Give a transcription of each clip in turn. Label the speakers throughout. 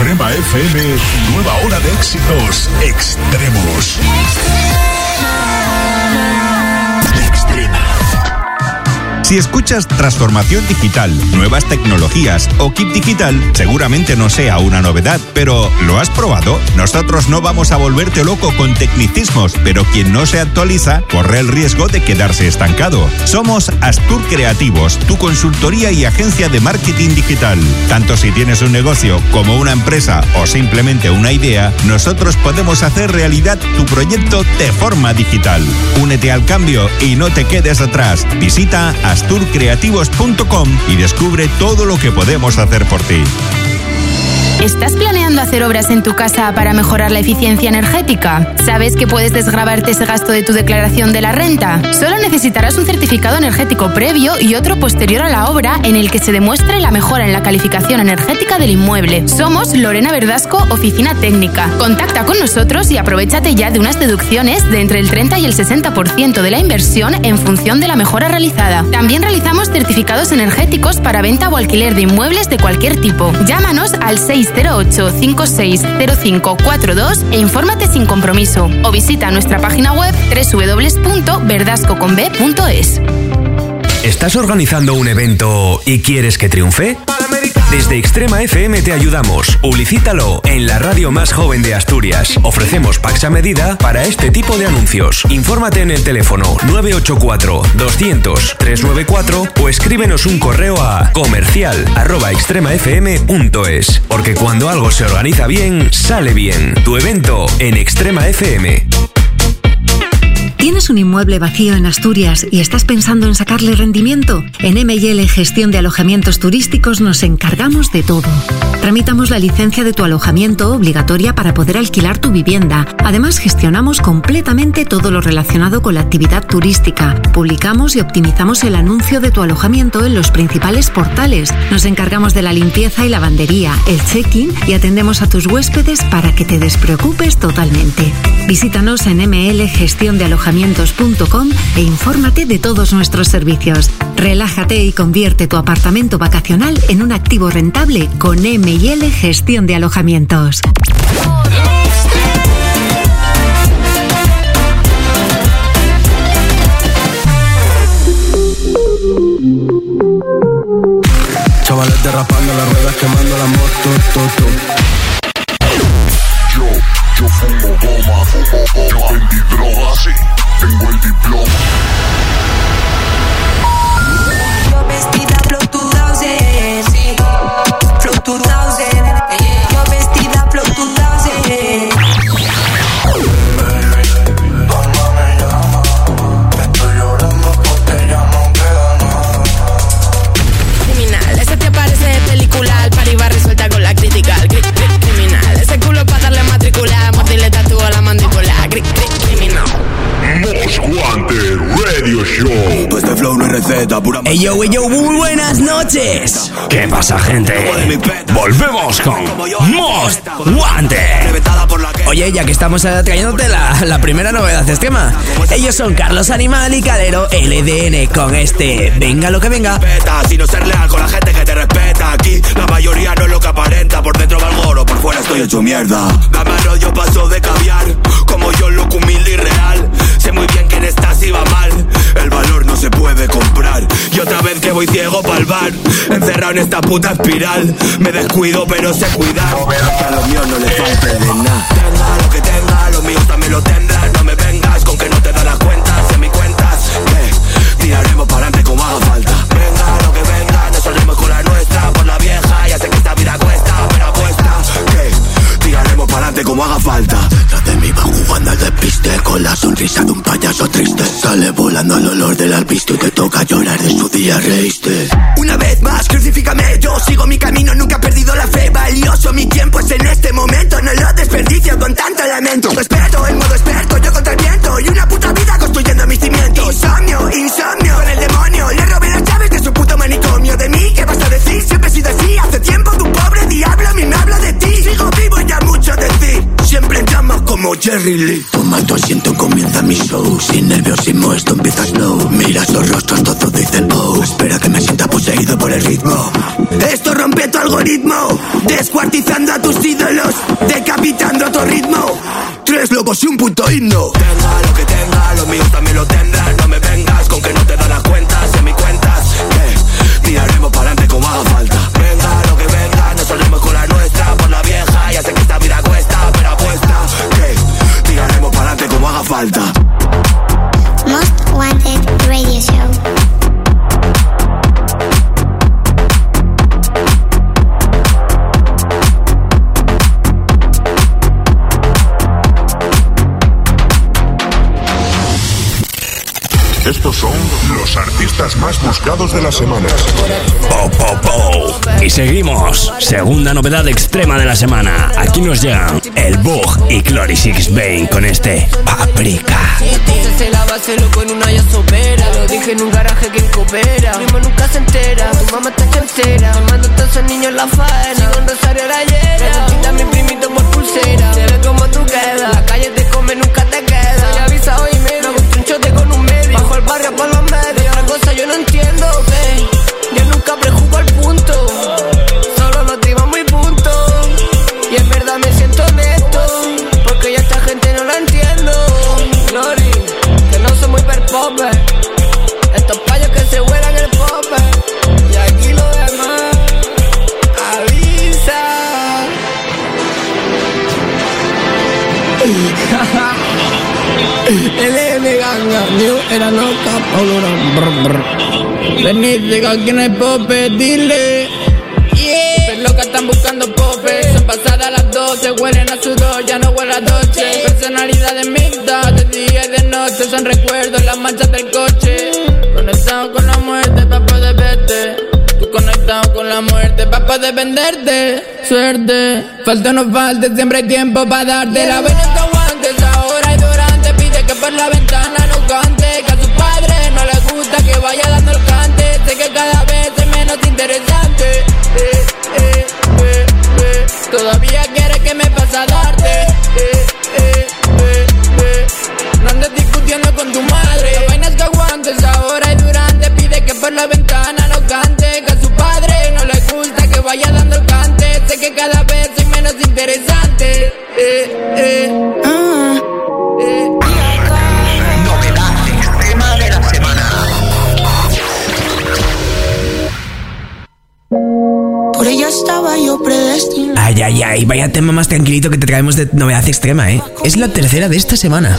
Speaker 1: Extrema FM, nueva hora de éxitos extremos. Extrema.
Speaker 2: Si escuchas transformación digital, nuevas tecnologías o kit digital, seguramente no sea una novedad, pero ¿lo has probado? Nosotros no vamos a volverte loco con tecnicismos, pero quien no se actualiza corre el riesgo de quedarse estancado. Somos Astur Creativos, tu consultoría y agencia de marketing digital. Tanto si tienes un negocio como una empresa o simplemente una idea, nosotros podemos hacer realidad tu proyecto de forma digital. Únete al cambio y no te quedes atrás. Visita asturcreativos.com y descubre todo lo que podemos hacer por ti.
Speaker 3: ¿Estás planeando hacer obras en tu casa para mejorar la eficiencia energética? ¿Sabes que puedes desgravarte ese gasto de tu declaración de la renta? Solo necesitarás un certificado energético previo y otro posterior a la obra en el que se demuestre la mejora en la calificación energética del inmueble. Somos Lorena Verdasco, Oficina Técnica. Contacta con nosotros y aprovéchate ya de unas deducciones de entre el 30 y el 60% de la inversión en función de la mejora realizada. También realizamos certificados energéticos para venta o alquiler de inmuebles de cualquier tipo. Llámanos al 608-560542 e infórmate sin compromiso o visita nuestra página web www.verdascoconb.es.
Speaker 4: ¿Estás organizando un evento y quieres que triunfe? Desde Extrema FM te ayudamos. Publicítalo en la radio más joven de Asturias. Ofrecemos packs a medida para este tipo de anuncios. Infórmate en el teléfono 984-200-394 o escríbenos un correo a comercial@extremafm.es. Porque cuando algo se organiza bien, sale bien. Tu evento en Extrema FM.
Speaker 5: ¿Tienes un inmueble vacío en Asturias y estás pensando en sacarle rendimiento? En M&L Gestión de Alojamientos Turísticos nos encargamos de todo. Tramitamos la licencia de tu alojamiento obligatoria para poder alquilar tu vivienda. Además, gestionamos completamente todo lo relacionado con la actividad turística. Publicamos y optimizamos el anuncio de tu alojamiento en los principales portales. Nos encargamos de la limpieza y lavandería, el check-in y atendemos a tus huéspedes para que te despreocupes totalmente. Visítanos en mlgestiondealojamientos.com e infórmate de todos nuestros servicios. Relájate y convierte tu apartamento vacacional en un activo rentable con M&L Gestión de Alojamientos.
Speaker 6: Chavales derrapando las ruedas, quemando la moto,
Speaker 1: Yo fumo goma, yo vendí droga, sí, tengo el diploma.
Speaker 7: Yo vestida Flow 2000, sí, Flow 2000, yo vestida Flow 2000.
Speaker 6: Palma me llama, estoy llorando porque ya no queda nada.
Speaker 8: Criminal, ese te parece de película, al party va resuelta con la crítica. Criminal, ese culo pa' darle matricular, mordirle tatúo a la mandíbula. Criminal.
Speaker 1: Most Wanted Radio Show.
Speaker 6: Pues este flow no es receta, pura.
Speaker 9: Ey yo, muy buenas noches. ¿Qué pasa, gente? Volvemos con Most Wanted. Oye, ya que estamos trayéndote la primera novedad extrema. Ellos son Carlos Animal y Calero LDN con este Venga lo que venga.
Speaker 6: Sino ser leal con la gente que te respeta. Aquí la mayoría no es lo que aparenta. Por dentro va el goro, por fuera estoy hecho mierda. Dame rollo, paso de caviar. Como yo, loco, humilde y real. Sé muy bien que en esta sí va mal. El valor no se puede comprar. Y otra vez que voy ciego pa'l bar, encerrado en esta puta espiral. Me descuido pero sé cuidar, que a los míos no les falte de nada. Tenga lo que tenga, los míos también lo tendrán. No me vengas con que no te das las cuentas. En mis cuentas, tiraremos para adelante como haga falta. Venga lo que venga, nos saldremos con la nuestra. Por la vieja, ya sé que esta vida cuesta, pero apuesta que tiraremos para adelante como haga falta. Tras de mí va jugando al despiste, con la sonrisa de un payaso triste. Sale volando el olor del alpiste y te toca llorar, de su día reíste. Una vez más, crucifícame, yo sigo mi camino, nunca he perdido la fe. Valioso mi tiempo es en este momento, no lo desperdicio con tanto lamento. Experto, en modo experto, yo contra el viento y una puta vida construyendo mis cimientos. Insomnio, con el demonio, le robé las llaves de su puto manicomio. De mí, ¿qué vas a decir? Siempre he sido así, hace tiempo tu pobre diablo a mí me habla de ti. Sigo vivo y ya mucho decir, siempre en llamas como como Jerry Lee.
Speaker 10: Toma tu asiento, comienza mi show. Sin nerviosismo esto empieza slow. Mira sus rostros, todos dicen oh. Espera que me sienta poseído por el ritmo.
Speaker 6: Esto rompe tu algoritmo, descuartizando a tus ídolos, decapitando tu ritmo. 3 locos y un puto himno. Tenga lo que tenga, los míos también lo tendrán. No me vengas con que no te das cuentas en mis cuentas. Tiraremos para adelante como haga falta. Venga lo que venga, nos solemos con la nuestra. Por la vieja, ya sé que esta vida cuesta, pero apuesta que tiraremos para adelante como haga falta.
Speaker 11: Most Wanted Radio Show.
Speaker 1: Estos son los artistas más buscados de la semana.
Speaker 9: Y seguimos. Segunda novedad extrema de la semana. Aquí nos llegan el Bug y Clory Six Bane con este Paprika.
Speaker 12: Se la base loco en una ya sopera. Lo dije en un garaje que coopera. Primo nunca se entera. Tu mamá está chancera. Armando todos esos niños en la faena. Sigo en Rosario la hiera. Quita mi primito por pulsera. Se ve como tú quedas. La calle te come, nunca te queda. Ya avisa hoy medio. Hago un trinchote con un medio. Bajo el barrio por los medios. Otra cosa yo no entiendo, que yo nunca prejugo al punto. Solo nos tiramos y punto. Y en verdad me siento honesto, porque ya esta gente no la entiendo. Glory, que no soy muy hiperpope. Estos payos que se vuelan el pope. Y aquí lo demás avisa. LM Ganga, New era loca, Paulo Venid, aquí no hay pope, dile. Yeah. Los locas están buscando pope. Son pasadas las 12, huelen a sudor, ya no huele a Dolce. Personalidades mixtas, de día y de noche. Son recuerdos, las manchas del coche. Conectado con la muerte pa' poder verte. Tú conectado con la muerte pa' poder venderte. Suerte, falta o no falte, siempre hay tiempo pa' darte. La vena que aguantes ahora y durante. Pide que por la ventana no cante, que a su padre no le gusta que vaya dando el cante. Sé que cada vez es menos interesante. Todavía quieres que me pase a darte. No andes discutiendo con tu madre. Las vainas que aguantes ahora y durante. Pide que por la ventana no cante, que a su padre no le gusta que vaya dando el cante. Sé que cada vez soy menos interesante.
Speaker 1: Novedad extrema de la semana.
Speaker 11: Por ella estaba yo predestinado.
Speaker 9: Ay, vaya tema más tranquilito que te traemos de novedad extrema, ¿eh? Es la tercera de esta semana.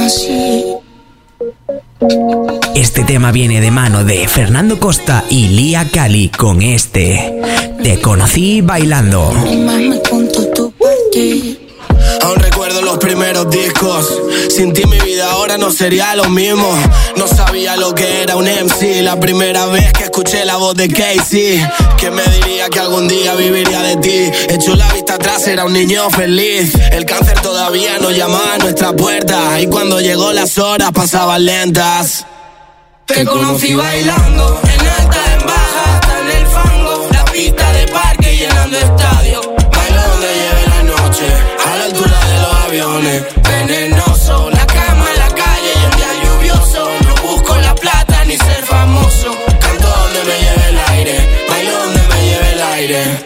Speaker 9: Este tema viene de mano de Fernando Costa y Lía Cali con este Te conocí bailando.
Speaker 6: Aún recuerdo los primeros discos. Sin ti mi vida ahora no sería lo mismo. No sabía lo que era un MC. La primera vez que escuché la voz de Casey. ¿Quién me diría que algún día viviría de ti? Echo la vista atrás, era un niño feliz. El cáncer todavía nos llamaba a nuestra puerta. Y cuando llegó las horas pasaban lentas.
Speaker 12: Te conocí bailando, en alta, en baja, hasta en el fango. La pista de parque llenando estadio.
Speaker 6: Bailo donde lleve la noche, a la altura de los aviones. Venenoso, la cama en la calle y el día lluvioso. No busco la plata ni ser famoso. Canto donde me lleve el aire, bailo donde me lleve el aire.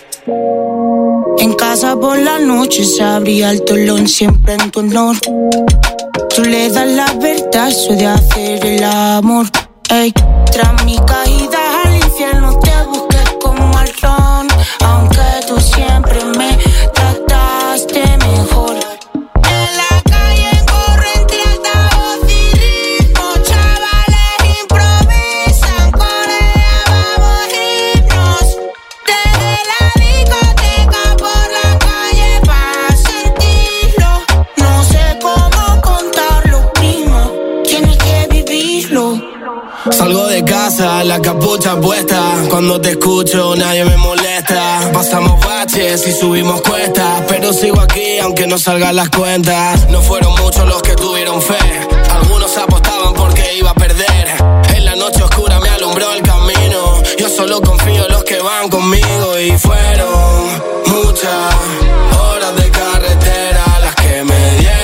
Speaker 11: En casa por la noche se abría el telón siempre en tu honor. Tú le das la verdad, eso de hacer el amor. Ey, tras mi caída al infierno te busqué como marrón. Aunque tú siempre me trataste mejor. En la calle corriente altavoz y ritmo. Chavales improvisan, con ella vamos himnos. Desde la discoteca por la calle para sentirlo. No sé cómo contarlo, primo, tienes que vivirlo.
Speaker 6: Salgo de casa, la capucha puesta. Cuando te escucho nadie me molesta. Pasamos baches y subimos cuestas, pero sigo aquí aunque no salgan las cuentas. No fueron muchos los que tuvieron fe. Algunos apostaban porque iba a perder. En la noche oscura me alumbró el camino. Yo solo confío en los que van conmigo. Y fueron muchas horas de carretera las que me dieron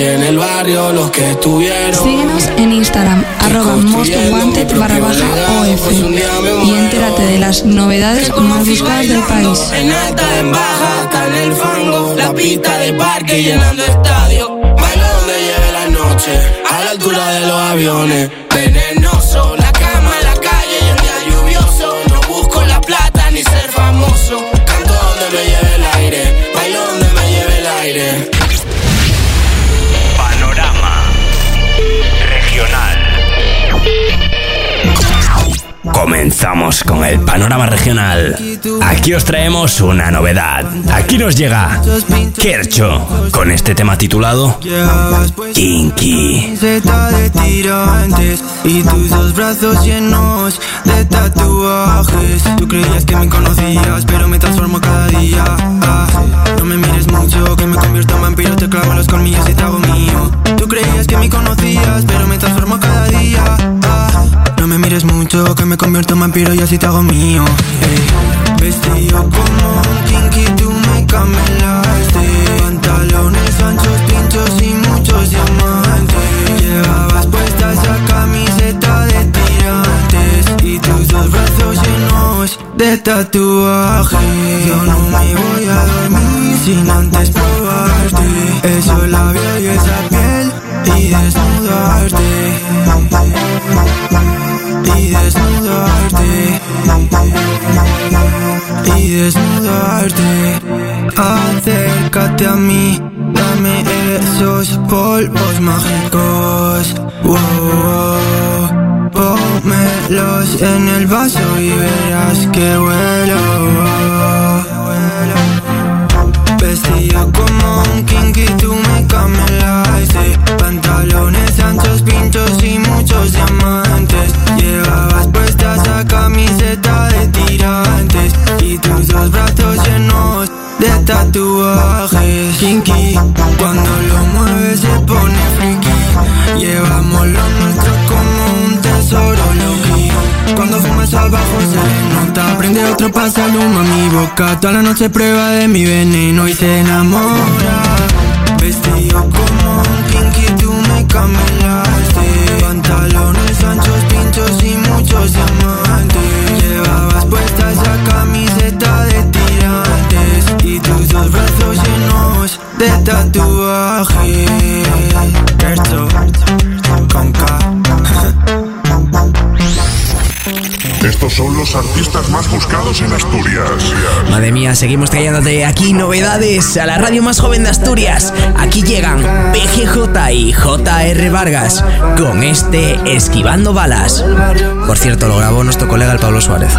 Speaker 6: y en el barrio los que estuvieron.
Speaker 13: Síguenos en Instagram, @mostwanted_OF y entérate de las novedades más buscadas del país.
Speaker 6: En alta, en baja, hasta en el fango, la pista de parque llenando estadio. Bailo donde lleve la noche, a la altura de los aviones. Venenoso, la cama en la calle y el día lluvioso. No busco la plata ni ser famoso. Canto donde me lleve el aire, bailo donde me lleve el aire.
Speaker 4: Panorama Regional. Comenzamos con el panorama regional. Aquí os traemos una novedad. Aquí nos llega Kercho con este tema titulado Kinky.
Speaker 14: Zeta de tirantes y tus dos brazos llenos de tatuajes. Tú creías que me conocías, pero me transformo cada día. No me mires mucho, que me convierto en vampiro. Te clavo los colmillos y te hago mío. Tú creías que me conocías, pero me transformo cada día. No me mires mucho, que me convierto en vampiro y así te hago mío. Vestido como un kinky, tú me camelaste. Pantalones anchos, pinchos y muchos diamantes. Llevabas puesta esa camiseta de tirantes y tus dos brazos llenos de tatuajes. Yo no me voy a dormir sin antes probarte esos labios y esa piel y desnudarte. Y desnudarte, y desnudarte. Acércate a mí, dame esos polvos mágicos. Pónmelos en el vaso y verás que huelo. Vestido como un kinky, tú me camelaste. Pantalones anchos, pinchos y muchos diamantes. Llevabas puesta esa camiseta de tirantes y tus dos brazos llenos de tatuajes. Kinky, cuando lo mueves se pone friki. Llevamos lo nuestro como un tesoro low-key. Cuando fumas al bajo se nota. Prende otro pasa el humo a mi boca. Toda la noche prueba de mi veneno y se enamora. Vestido como un kinky, tú me camelaste. Pantalones anchos, pinchos y muchos diamantes. Llevabas puesta esa camiseta de tirantes y tus dos brazos llenos de tatuajes. Kercho, con K.
Speaker 1: Estos son los artistas más buscados en Asturias.
Speaker 9: Madre mía, seguimos trayéndote aquí novedades a la radio más joven de Asturias. Aquí llegan PGJ y JR Vargas con este Esquivando Balas. Por cierto, lo grabó nuestro colega el Pablo Suárez.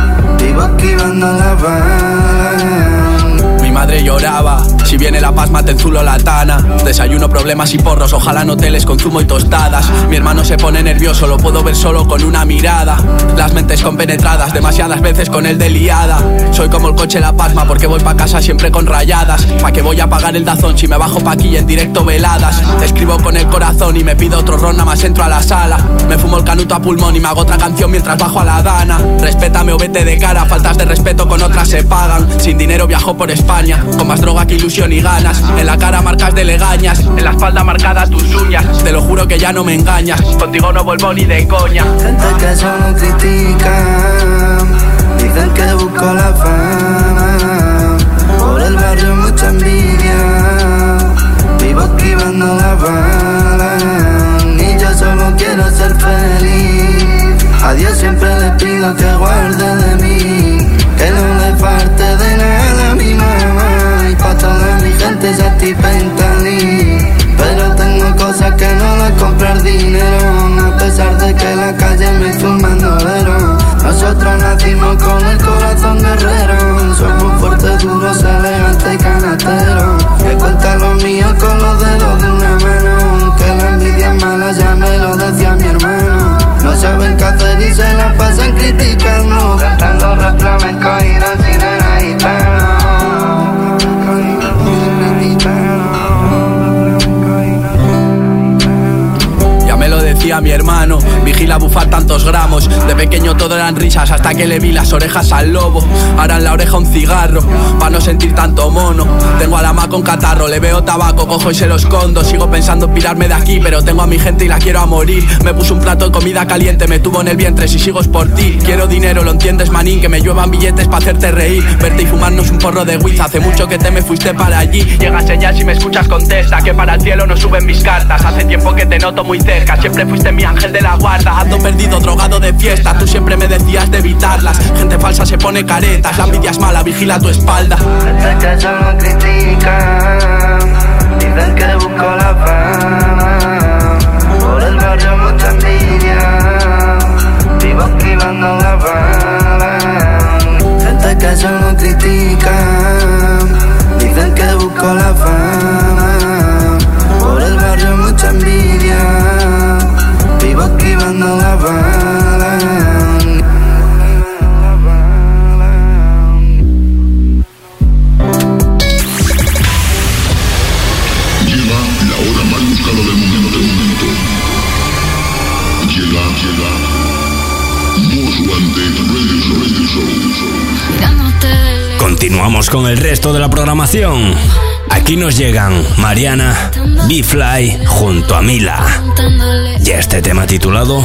Speaker 15: Mi madre lloraba, si viene la pasma te enzulo la tana. Desayuno, problemas y porros, ojalá no hoteles con zumo y tostadas. Mi hermano se pone nervioso, lo puedo ver solo con una mirada. Las mentes compenetradas, demasiadas veces con él de liada. Soy como el coche la pasma porque voy pa' casa siempre con rayadas. ¿Pa' qué voy a pagar el dazón si me bajo pa' aquí en directo veladas? Te escribo con el corazón y me pido otro ron, nada más entro a la sala. Me fumo el canuto a pulmón y me hago otra canción mientras bajo a la dana. Respétame o vete de cara, faltas de respeto con otras se pagan. Sin dinero viajo por España, con más droga que ilusión y ganas. En la cara marcas de legañas, en la espalda marcadas tus uñas. Te lo juro que ya no me engañas, contigo no vuelvo ni de coña.
Speaker 14: Gente que solo critican, dicen que busco la fama. Por el barrio mucha envidia, vivo esquivando la bala. Y yo solo quiero ser feliz. A Dios siempre le pido que guarde de mí, que no le falte de nada a mi mamá. Y pa' toda mi gente sentimentalí. Pero tengo cosas que no las comprar dinero, a pesar de que la calle me hizo un bandolero. Nosotros nacimos con el corazón guerrero, somos fuertes, duros, elegantes y canateros. Que cuentan los míos con los dedos de una mano, que la envidia es mala, ya me lo decía mi hermano. No saben qué hacer y se la pasan criticando, cantando rap flamenco y danzina gitano.
Speaker 15: a mi hermano. Vigila bufar tantos gramos. De pequeño todo eran risas hasta que le vi las orejas al lobo. Ahora en la oreja un cigarro, pa' no sentir tanto mono. Tengo a la ma con catarro, le veo tabaco, cojo y se lo escondo. Sigo pensando en pirarme de aquí, pero tengo a mi gente y la quiero a morir. Me puso un plato de comida caliente, me tuvo en el vientre, si sigo es por ti. Quiero dinero, lo entiendes, manín, que me lluevan billetes pa' hacerte reír. Verte y fumarnos un porro de weed, hace mucho que te me fuiste para allí. Llega señal, si me escuchas contesta, que para el cielo no suben mis cartas. Hace tiempo que te noto muy cerca, siempre fuiste mi ángel de la guarda. Ando perdido, drogado de fiesta, tú siempre me decías de evitarlas. Gente falsa se pone caretas, la envidia es mala, vigila tu espalda.
Speaker 16: Gente que solo critican, dicen que busco la fama. Por el barrio mucha envidia, vivo esquivando la bala. Gente que solo critican, dicen que busco la fama. Por el barrio mucha envidia, vivo esquivando la bala.
Speaker 4: Continuamos con el resto de la programación. Aquí nos llegan Mariana, B-Fly junto a Mila. Y este tema titulado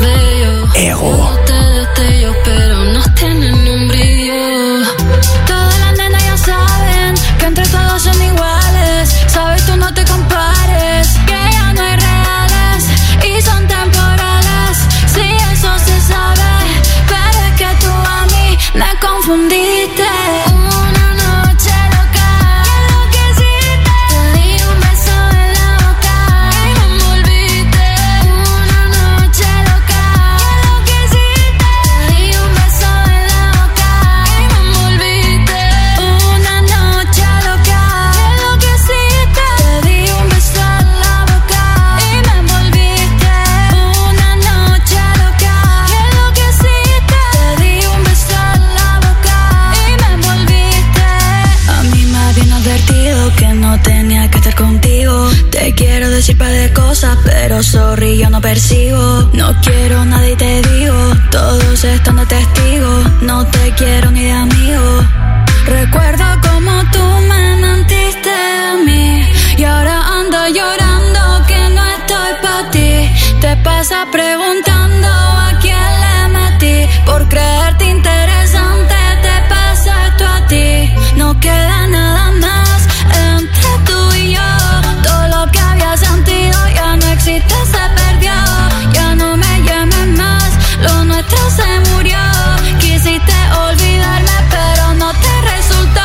Speaker 4: Ego.
Speaker 17: Pero no tienen un brillo. Todas las nenas ya saben que entre todos son iguales. Sabes, tú no te compares, que ya no hay reales y son temporales. Sí, eso se sabe, pero es que tú a mí me confundiste. Una noche loca, ¿qué es lo que hiciste? Te di un beso en la boca y me envolviste. Una noche loca, ¿qué es lo que hiciste? Te di un beso en la boca y me envolviste. Una noche loca, ¿qué es lo que hiciste? Te di un beso en la boca y me envolviste. Una noche loca, ¿qué es lo que hiciste? Te di un beso en la boca y me envolviste. A mí me habían advertido que no tenía que estar contigo. Te quiero decir par de cosas, pero sorry, yo no persigo. No quiero nada y te digo, todos están de testigo. No te quiero ni de amigo. Recuerdo como tú me mentiste a mí y ahora ando llorando que no estoy pa' ti. Te pasa preguntando a quién le metí. Por creerte interesante te pasa esto a ti. No queda nada más entre tú y yo. Todo lo que había sentido ya no existe, se perdió. Ya no me llames más, lo nuestro se murió. Quisiste olvidarme pero no te resultó.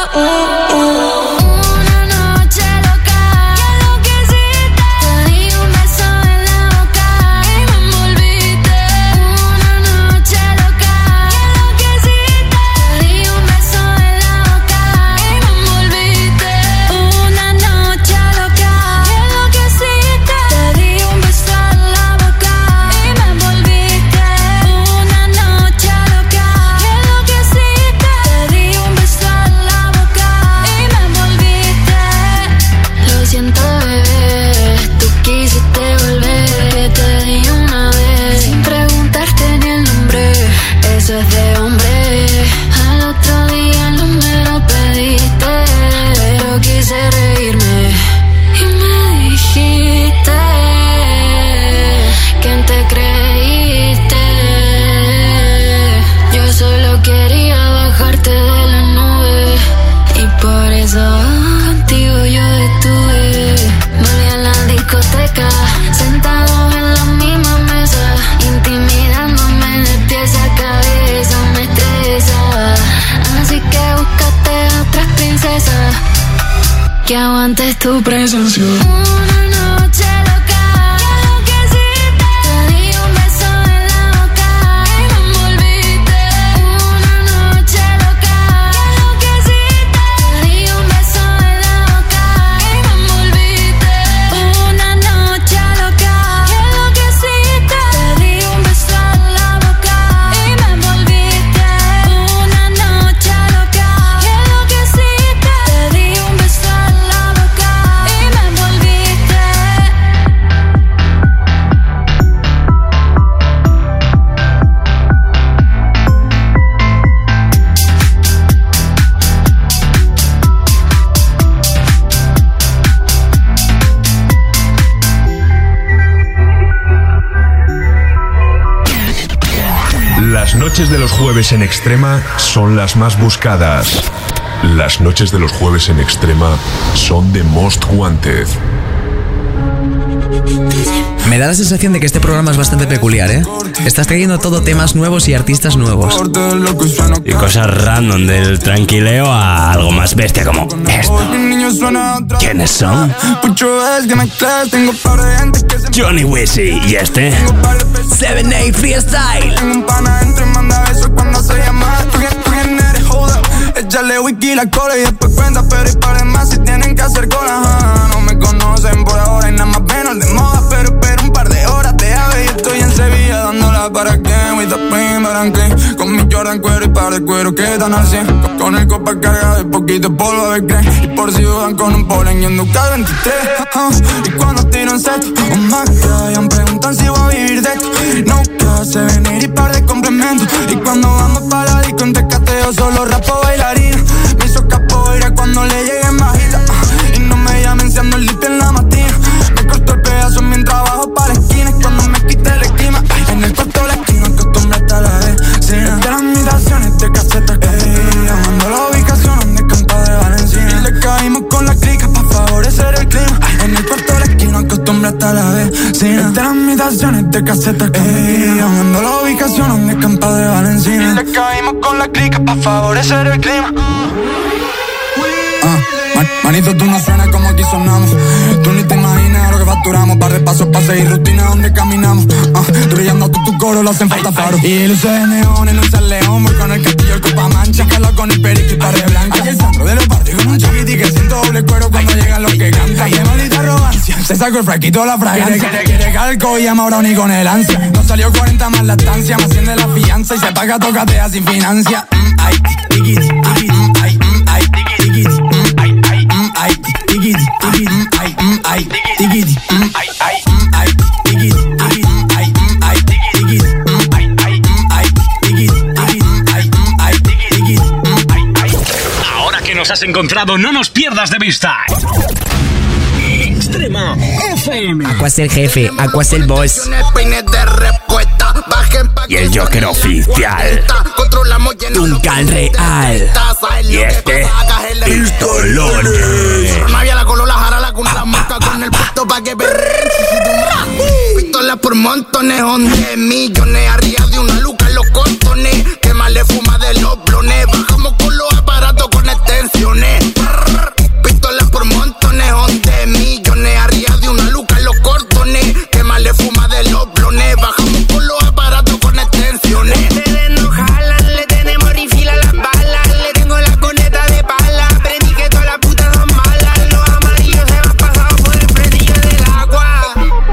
Speaker 17: Una noche loca, ¿qué es lo que hiciste? Te di un beso en la boca y me envolviste. Una noche loca, ¿qué es lo que hiciste? Te di un beso en la boca y me envolviste. Una noche loca, ¿qué es lo que hiciste? Te di un beso en la boca y me envolviste. Una noche loca, ¿qué es lo que hiciste? Te di un beso en la boca y me envolviste. Lo siento, bebé, tú quisiste volver. Te di una vez sin preguntarte ni el nombre. Eso es de hombre. Al otro día el número pediste, pero quise reírme y me dijiste ¿quién te creíste? Yo solo quería bajarte de la nube y por eso contigo yo estuve. Volví a la discoteca, sentados en la misma mesa, intimidándome de pies a cabeza, me estresa. Así que búscate otras princesas que aguantes tu presencia. Una noche loca, ¿qué es lo que hiciste? Te di un beso en la boca y me envolviste. Una noche loca, ¿qué es lo que hiciste? Te di un beso en la boca y me envolviste. Una noche loca, ¿qué es lo que hiciste? Te di un beso en la boca y me envolviste. Una noche loca, ¿qué es lo que hiciste? Te di un beso en la boca y me envolviste.
Speaker 18: Las noches de los jueves en Extrema son las más buscadas. Las noches de los jueves en Extrema son The Most Wanted.
Speaker 9: Me da la sensación de que este programa es bastante peculiar, ¿eh? Estás trayendo todo temas nuevos y artistas nuevos.
Speaker 19: Y cosas random, del tranquileo a algo más bestia como esto. ¿Quiénes son? Johnny Wizzy y este
Speaker 9: 7-8 Freestyle.
Speaker 14: Échale whisky la cola y después cuenta, pero hay pares más si tienen que hacer cola. No me conocen por ahora y nada más menos de moda, pero espero un par de horas te ave y estoy en Sevilla dándola para que with the primera and clean. Con mi Jordan cuero y par de cuero que están al 100. Con el copa cargado de poquito polvo a ver qué. Y por si dudan con un polen y un Ducal 23. Y cuando tiro en set, oh my God, preguntan si voy a vivir de esto. No hace venir y par de complementos. Y cuando vamos para la disco en Tecateo solo rapo bailarina. Me hizo capoeira cuando le llegué en bajita. Y no me llamen si ando limpio en la matina. Me costó el pedazo mientras trabajo para la esquina. Y cuando me quité el esquema, en el cuarto de la esquina acostumbrate a la vecina. De las miraciones de casetas que llamando la ubicación donde campa de Valencia. Y le caímos con la clica pa' favorecer el clima. En el cuarto de la esquina acostumbrate a la vecina. De las miraciones de casetas que llamando la ubicación donde campa de Valencia. Y le caímos con la clica pa' favorecer el clima. Manito, tú no suenas como aquí sonamos. Tú ni te imaginas lo que facturamos. Par de pasos pa' seguir rutina donde caminamos. Brillando tu coro, lo hacen falta faro. Y luces de neón en un San León. Voy con el castillo, el copa mancha. Cala con el perico y pared blanca. Y el centro de los barrios con un chiquiti que siento doble cuero cuando llegan los que cantan. Qué maldita arrogancia. Se sacó el fraquito la fragancia. Quiere calco y llama a Brownie con el ansia. No salió 40 más la estancia. Me asciende la fianza y se paga tocatea sin financia. Ay, tiquiti, ay, ay, tiquiti, ay, ay, ay, tiquiti, ay, ay, tiquiti, ay, ay, ay, tiquiti, ay, ay, ay, tiquiti, ay, ay, ay, tiquiti, ay, ay, tiquiti, ay, ay.
Speaker 20: Ahora que nos has encontrado, no nos pierdas de vista. Extrema FM.
Speaker 9: Aqua es el jefe, Aqua es el boss.
Speaker 19: Y el Joker oficial.
Speaker 9: Duncan Real.
Speaker 19: Y este Pistolones.
Speaker 6: Magia la coló, la jara, la cuna, la mosca con el puesto pa' que perren. Pistolas por montones, 11 millones. Arriba de una luca en los costones. Que más le fuma de los blones. Bajamos con los aparatos con extensiones. Pistolas por montones, 11 millones. Arriba de una luca en los cortones. Que más le fuma de los blones. Bajamos con los aparatos con extensiones. Ustedes no jalan, le tenemos refill a las balas. Le tengo la coneta de pala. Aprendí que todas las putas son malas. Los amarillos se van pasados por el frenillo del agua.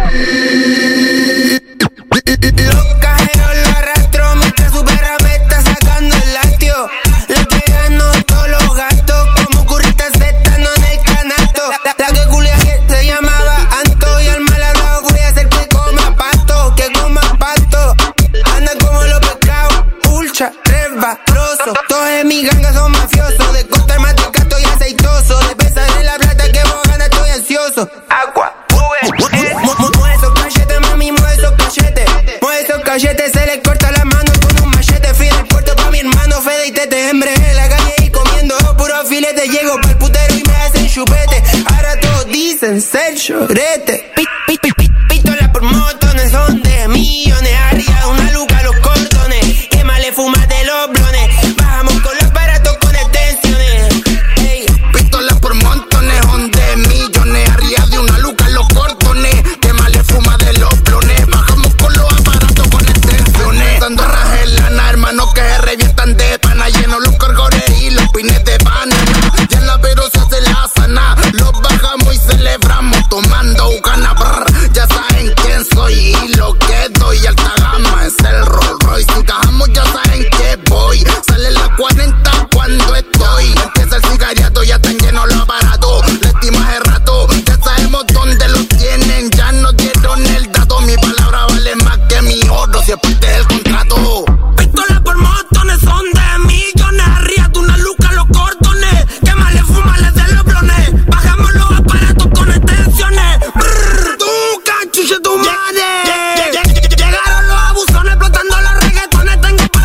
Speaker 6: Los cajeros lo arrastro mientras su perra me está sacando el lácteo. Le quedando todos los gastos como curritas estando en el canasto. La que culia que se llamaba Anto y al malandro voy a hacer que coma pasto, que coma pasto. Anda como los pescados, ultra, resbaloso. Todos en mi ganga son mafiosos, de costa maticato y aceitoso. De pesar en la plata que vos ganas estoy ansioso. Agua, mueve esos cachetes, mami, mueve esos cachetes. Mueve esos cachetes, se le corta la mano con un machete. Fui del puerto pa' mi hermano Fede y Tete. Hembre en la calle y comiendo puro filete. Llego pa'l putero y me hacen chupete. Ahora todos dicen ser chorete. Pistolas por montones, son de millones. Arriba una luca los cordones. Que más le fumas de los blones. Bajamos con los aparatos con extensiones. Ey. Pistolas por montones, son de millones. Arriba de una luca los cordones. Que más le fuma de los blones. Bajamos con los aparatos con extensiones. Dando rajes lana, hermanos que se revientan de pana. Lleno los corgores y los pines de pana. Ya la pero se hace la sana. Los bajamos y celebramos tomando Ucana. Ya saben quién soy y lo que doy. Alta gama es el Rolls Royce. Si encajamos ya saben que voy. Sale la 40 cuando estoy. Empieza el sicariato, ya están llenos los aparatos. Le estima hace rato, ya sabemos dónde los tienen. Ya nos dieron el dato. Mi palabra vale más que mi oro si es parte del contrato. Pistolas por montones, son de millones. Arriba de una luca los cordones. Que más le fuma les de los blones. Bajamos los aparatos con extensiones. Tú cachuche tu madre. Llegaron los abusones explotando los reggaetones. Tengo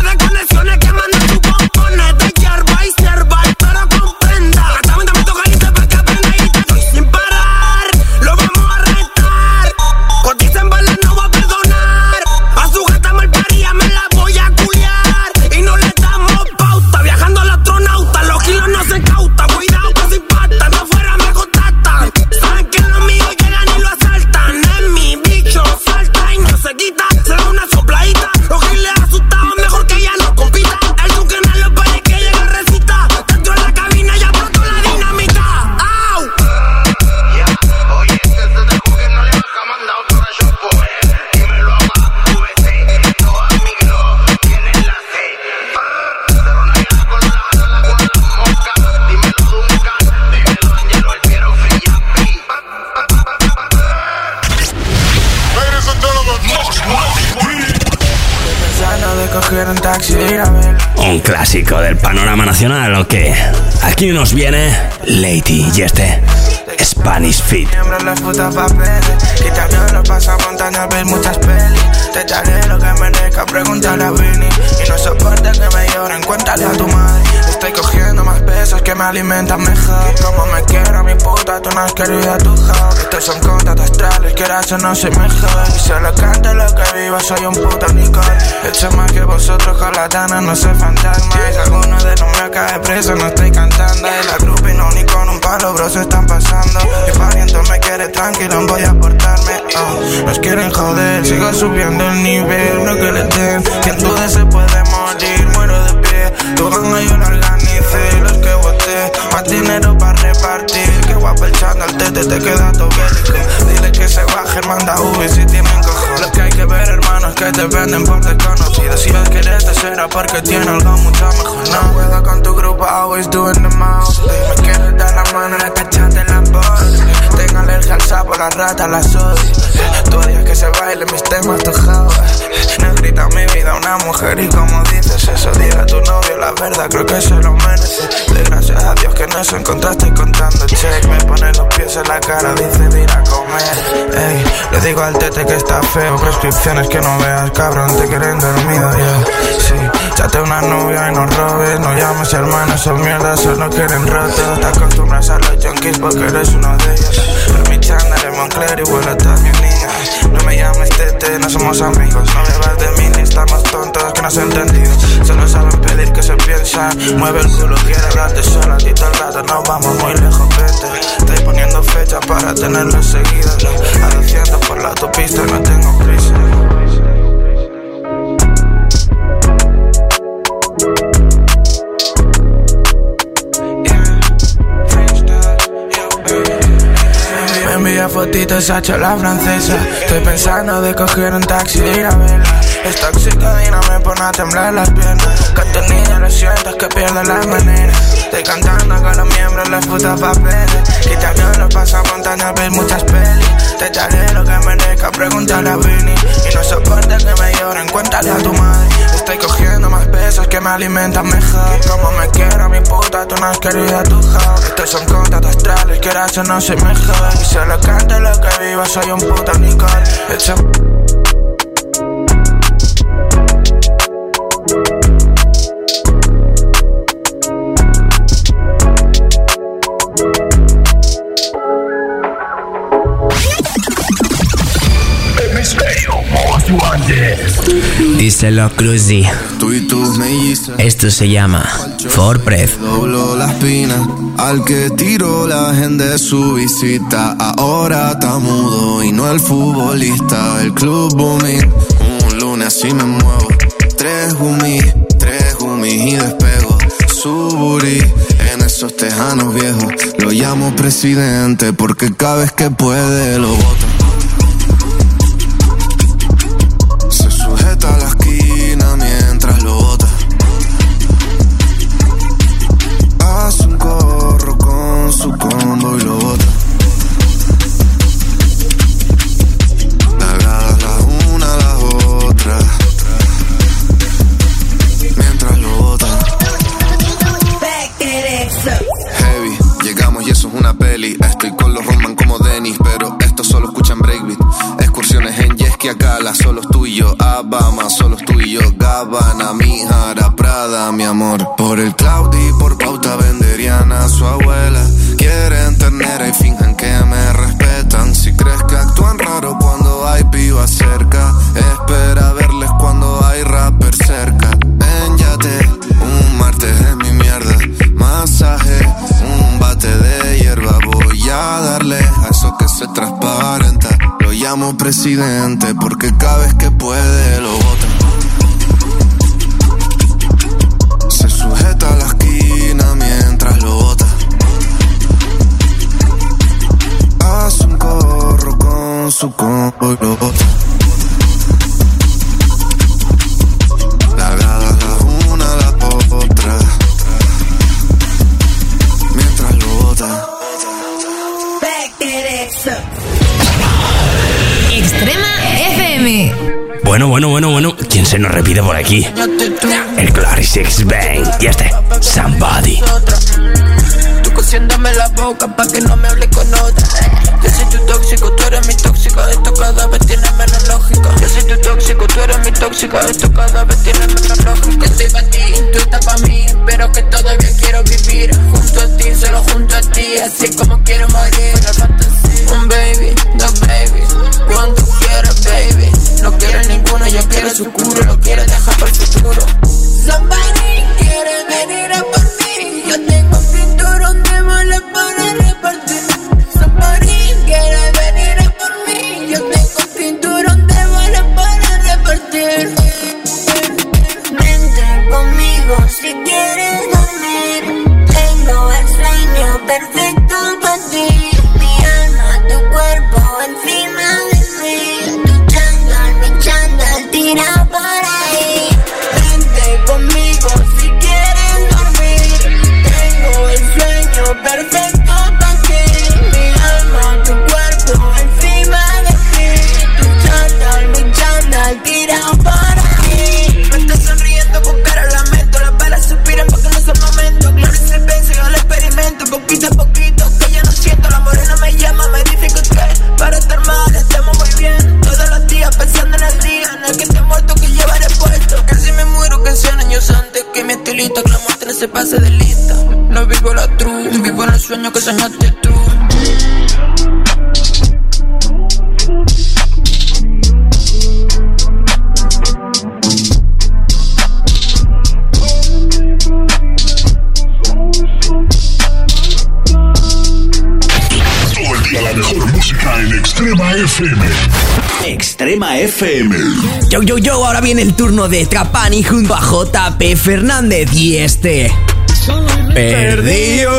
Speaker 11: coger un taxi e ir a verla.
Speaker 19: Un clásico del panorama nacional, ¿o qué? Aquí nos viene Lady y este Spanish Fit.
Speaker 11: Miembros les puta papeles, quitando los pasamontañas, ver muchas pelis. Te echaré lo que merezca, pregúntale a Vini. Y no soportes que me lloren, cuéntale a tu madre. Estoy cogiendo más pesos que me alimentan mejor. Como me quiero mi puta, tú no has querido a tu job. Estos son contas astrales, quieras o no soy mejor. Y solo canto lo que vivo, soy un puto Nicole. He hecho más que vosotros, charlatanes, no soy fantasma. Y si alguno de los me cae preso, no estoy cantando. Y la grupa y no ni con un palo, bro, se están pasando. Mi pariente me quiere tranquilo, voy a portarme. Nos quieren joder, sigo subiendo el nivel, no que le den. Quien dude se puede morir, muero de pie. Tu ganga yo la organicé, los que voté. Más dinero para repartir, que guapo el chándal, te queda todo bélico. Dile que se baje, manda Uber si tienen cojones. Lo que hay que ver, hermanos, que te venden por desconocidos. Si ves que eres será porque tiene algo mucho mejor. No puedo con tu grupo, always doing the most. Me quieres dar la mano, le cachate la voz. Tengo alergia al sapo, las ratas las odio. Tú odias que se baile mis temas, tu house. No grita mi vida una mujer y como dices eso, dile a tu novio la verdad, creo que se lo merece. De gracias a Dios que en eso encontraste contando check. Me pone los pies en la cara, dice de ir a comer. Ey, le digo al tete que está feo, prescripciones que no veas, cabrón, te quieren dormido, yeah. Sí, chate una novia y no robes, no llames hermanos, son mierdas, solo quieren rotos. Te acostumbras a los junkies porque eres uno de ellos. Pero mi chándal es Moncler y vuelo a todas mis niñas. No me llames tete, no somos amigos. No bebas de mí ni estamos tontos que no has entendido. Solo saben pedir que se piensa. Mueve el culo, quiere hablarte sola. A ti todo el rato nos vamos muy lejos, vete. Estoy poniendo fecha para tenerlo seguido. A 200 por la autopista, no tengo prisa. Envía fotitos, ha hecho la francesa. Estoy pensando de coger un taxi e ir a verla. Es tóxica y no me pone a temblar las piernas. Con tu niña lo siento, es que pierdo la manera. Estoy cantando con los miembros, les puta papeles. Quitando los pasamontañas, ver muchas pelis. Te echaré lo que merezca, pregúntale a Vini. Y no soportes que me lloren, cuéntale a tu madre. Estoy cogiendo más pesos que me alimentan mejor. Como me quiero mi puta, tú no has querido a tu job. Estos son contas astrales, quieras o no soy mejor. Y solo canto lo que vivo, soy un puto Nicole. Hecho
Speaker 9: Díselo, Cruzy.
Speaker 14: Tú y tus mellizas.
Speaker 9: Esto se llama For Breath.
Speaker 14: Doblo la espina al que tiró la gente de su visita. Ahora está mudo y no el futbolista. El club booming. Un lunes así me muevo. Tres gummies y despego. Su booty en esos tejanos viejos. Lo llamo presidente porque cada vez que puede lo bota. A la esquina mientras lo bota. Hace un corro con su combo y lo bota. La grada la una a la otra mientras lo bota. Heavy, llegamos y eso es una peli. Estoy con los Roman como Dennis, pero estos solo escuchan breakbeat. Excursiones en jet ski a Cala, solo tú y yo. Abama, solo tú y yo. Gabbana, mi Jara, Prada, mi amor. Por el cloud y por pauta venderían a su abuela. Quieren ternera y finjan que me respetan. Si crees que actúan raro cuando hay pibas cerca, espera verles cuando hay rapper cerca. En yate, un martes es mi mierda. Masaje, un bate de hierba. Voy a darle a eso que se transparenta. Lo llamo presidente porque cada vez que puede lo bota. Se sujeta a la esquina mientras lo bota. Hace un corro con su combo y lo bota. La grada la una a la otra mientras lo bota.
Speaker 3: Extrema FM.
Speaker 19: Bueno. ¿Quién se nos repite por aquí? El Glory Six Bang. Y Somebody.
Speaker 12: Tú cosiéndome la boca pa' que no me hable con otra. Yo soy tu tóxico, tú eres mi tóxica. Esto cada vez tiene menos lógica. Yo soy tu tóxico, tú eres mi tóxica. Esto cada vez tiene menos lógica. Yo estoy pa' ti, tú estás pa' mí, pero que todavía quiero vivir junto a ti, solo junto a ti, así como quiero morir. Un baby, dos babies, cuando quieras baby. No quiero ninguno, yo quiero su culo, lo quiero dejar para el futuro. Somebody quiere venir a por mí, yo tengo un cinturón de bolas para repartir. Somebody quiere venir a por mí, yo tengo un cinturón de bolas para repartir.
Speaker 7: Vente conmigo si quieres dormir, tengo el sueño perfecto para ti. Mi alma, tu cuerpo encima de mí, tu chándal, mi chándal tira por ahí.
Speaker 12: Vente conmigo si quieres dormir, tengo el sueño perfecto para ti. Mi alma, tu cuerpo encima de mí, tu chándal, mi chándal tira por ahí. Me estás sonriendo con cara de lamento, las balas suspiran porque no es el momento. Claro, se vence al experimento, poquito a poquito, que ya no siento. La morena me llama, me dice que para estar mal estamos muy bien. Todos los días pensando en el día en el que esté muerto, que llevaré puesto. Casi me muero, que sean años antes que mi estilito, que la muerte no se pase de lista. No vivo la true, vivo en el sueño que soñaste tú.
Speaker 1: La mejor música en Extrema FM.
Speaker 9: Extrema FM. Yo, ahora viene el turno de Trapani junto a JP Fernández y Perdido.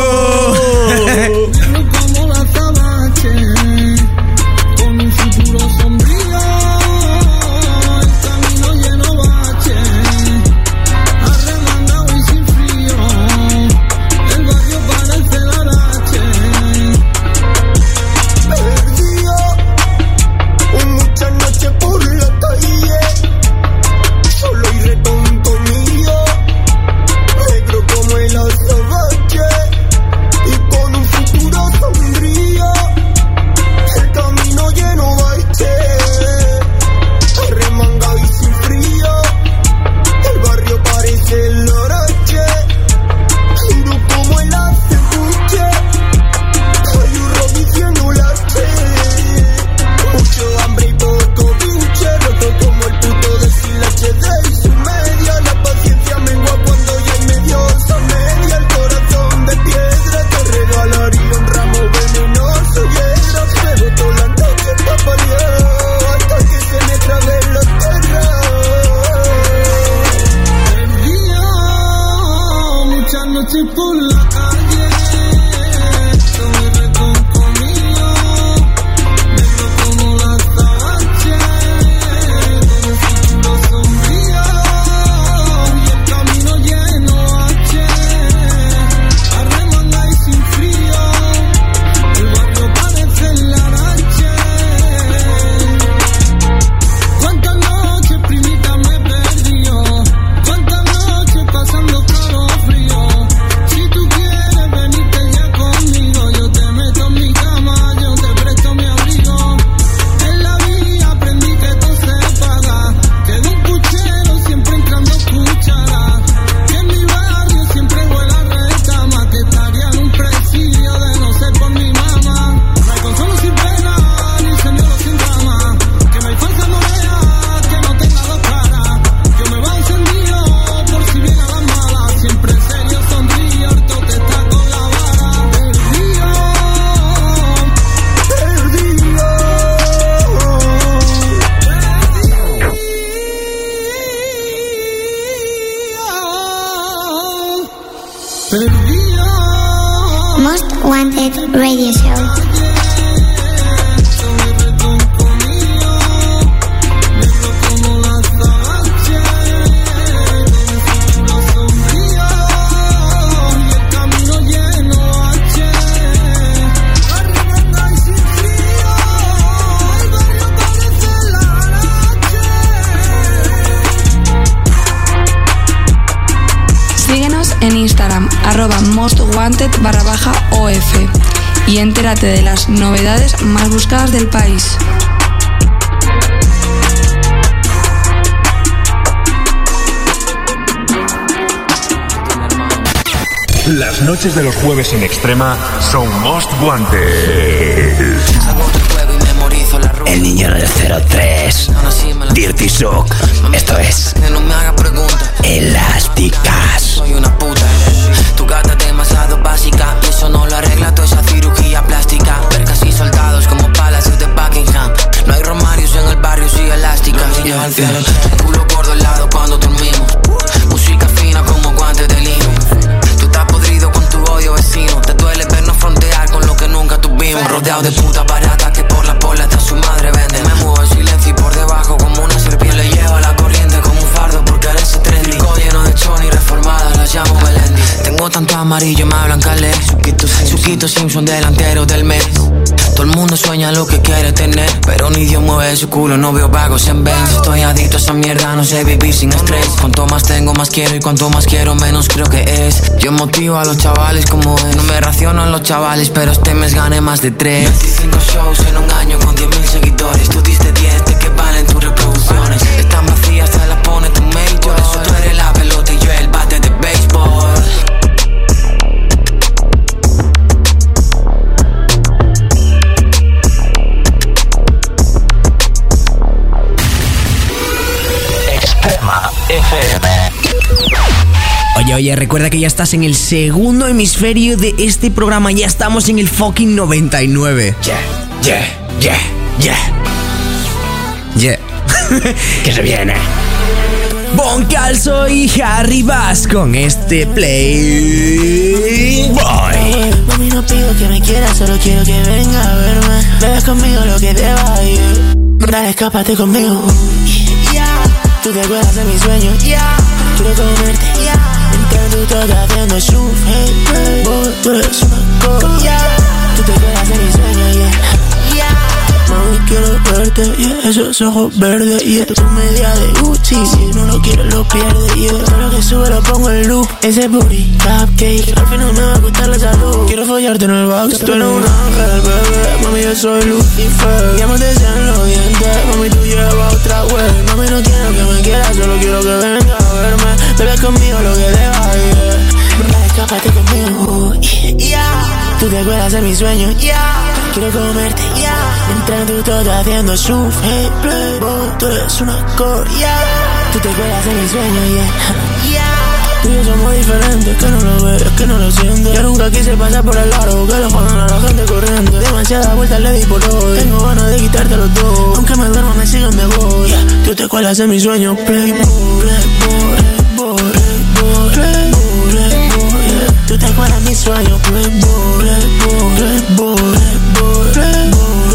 Speaker 7: Most Wanted Radio Show.
Speaker 13: Síguenos en Instagram, @mostwanted_OF y entérate de las novedades más buscadas del país.
Speaker 18: Las noches de los jueves en Extrema son Most Wanted.
Speaker 19: El niño del 03, Dirty Sock. Esto es Elásticas.
Speaker 12: Soy una puta. Tu gata es demasiado básica y eso no lo arregla toda esa cirugía plástica. Ver casi soldados como palacios de Buckingham. No hay romarios en el barrio, sí elástica. Un culo gordo al lado cuando dormimos. Música fina como guantes de lino. Tú estás podrido con tu odio vecino. Te duele vernos frontear con lo que nunca tuvimos. Rodeado de puta barata que por la pola hasta su madre vende. Me muevo en silencio y por debajo como una serpiente. Le llevo la corriente como un fardo porque ahora ese trendy. Lleno de choni reformadas, las llamo Melendi. Tengo tanto amarillo, me hablan calé. Suquito Simpson, delantero del mes. Todo el mundo sueña lo que quiere tener, pero ni Dios mueve su culo, no veo vagos en Benz. Estoy adicto a esa mierda, no sé vivir sin estrés. Cuanto más tengo, más quiero, y cuanto más quiero, menos creo que es. Yo motivo a los chavales como es. No me raciono a los chavales, pero este mes gané más de 3. 25 shows en un año con 10.000 seguidores. Tú diste 10, ¿de qué valen tus reproducciones? Están vacías, te las pone tu major. Eso tú eres la pelota y yo el bate de béisbol.
Speaker 19: Extrema FM.
Speaker 9: Oye, recuerda que ya estás en el segundo hemisferio de este programa. Ya estamos en el fucking 99. Yeah.
Speaker 19: Que se viene.
Speaker 9: Bon Calzo y Harry Bass con este Playboy.
Speaker 11: Mami, no pido que me quieras, solo quiero que venga a verme. Bebes conmigo lo que deba ir. Dale, escápate conmigo. Tú te acuerdas de mis sueños. Quiero comerte. Entrando todo haciendo su hey, tú eres una cosa. Tú te acuerdas de mis sueños. Mami, quiero verte, esos ojos verdes, tu media de Gucci, si no lo quieres lo pierdes, Solo que sube lo pongo en loop, ese booty, cupcake, al final me va a gustar la salud. Quiero follarte en el box, tú eres un ángel, bebé, mami, yo soy Lucifer. Llámate en los dientes, mami, tú llevas otra web. Mami, no quiero que me quieras, solo quiero que venga a verme. Bebes conmigo lo que deba, escápate conmigo, Tú te acuerdas de mis sueños, quiero comerte, Entrando todo haciendo su hey, Playboy, tú eres una coria. Tú te acuerdas de mis sueños, Tú y yo somos diferentes, que no lo ves, que no lo sientes. Yo nunca quise pasar por el largo, que lo jodan a la gente corriendo. Demasiadas vueltas le di por hoy, tengo ganas de quitarte los dos. Aunque me duerma me sigan de voy. Tú te acuerdas de mis sueños, Playboy, Playboy, Playboy, Playboy, Playboy. Tú te acuerdas de mis sueños, Playboy, Playboy, Playboy, Playboy.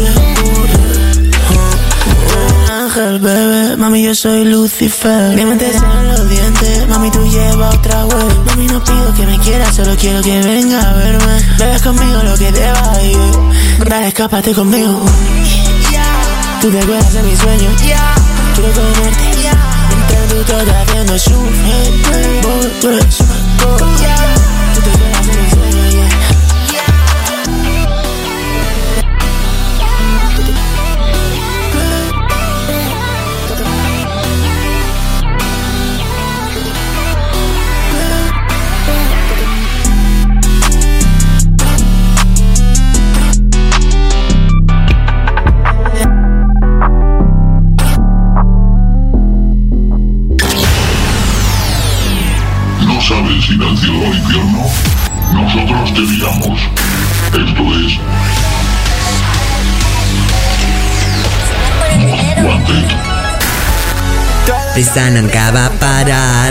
Speaker 11: Ángel, bebé, mami, yo soy Lucifer. Me metes en los dientes, mami, tú llevas otra web. Mami, no pido que me quieras, solo quiero que venga a verme. Bebes conmigo lo que deba ir. Dale, escápate conmigo. Tú te acuerdas de mis sueños, quiero comerte, Entrando todo haciendo su hey, Playboy, tú eres una coria. Tú te acuerdas de mis sueños,
Speaker 1: sabes ir al cielo o al infierno, nosotros te guiamos. Esto es Most Wanted.
Speaker 9: Esta nunca va a parar.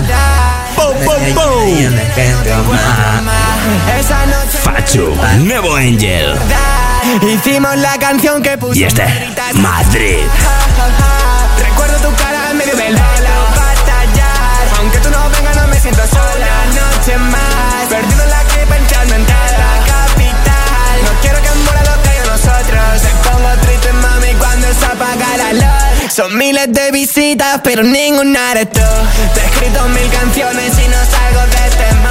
Speaker 19: Fachu, Nuevo Angel.
Speaker 12: Hicimos la canción que pusimos.
Speaker 19: Y este, Madrid.
Speaker 12: Recuerdo tu cara en medio del batallar. Aunque tú no vengas, no me siento sola. Noche más, perdido en la calle pensando en la capital. No quiero que muera lo que hay de nosotros. Me pongo triste, mami, cuando se apaga la luz. Son miles de visitas, pero ninguna eres tú. Te he escrito 1000 canciones y no salgo de este mundo.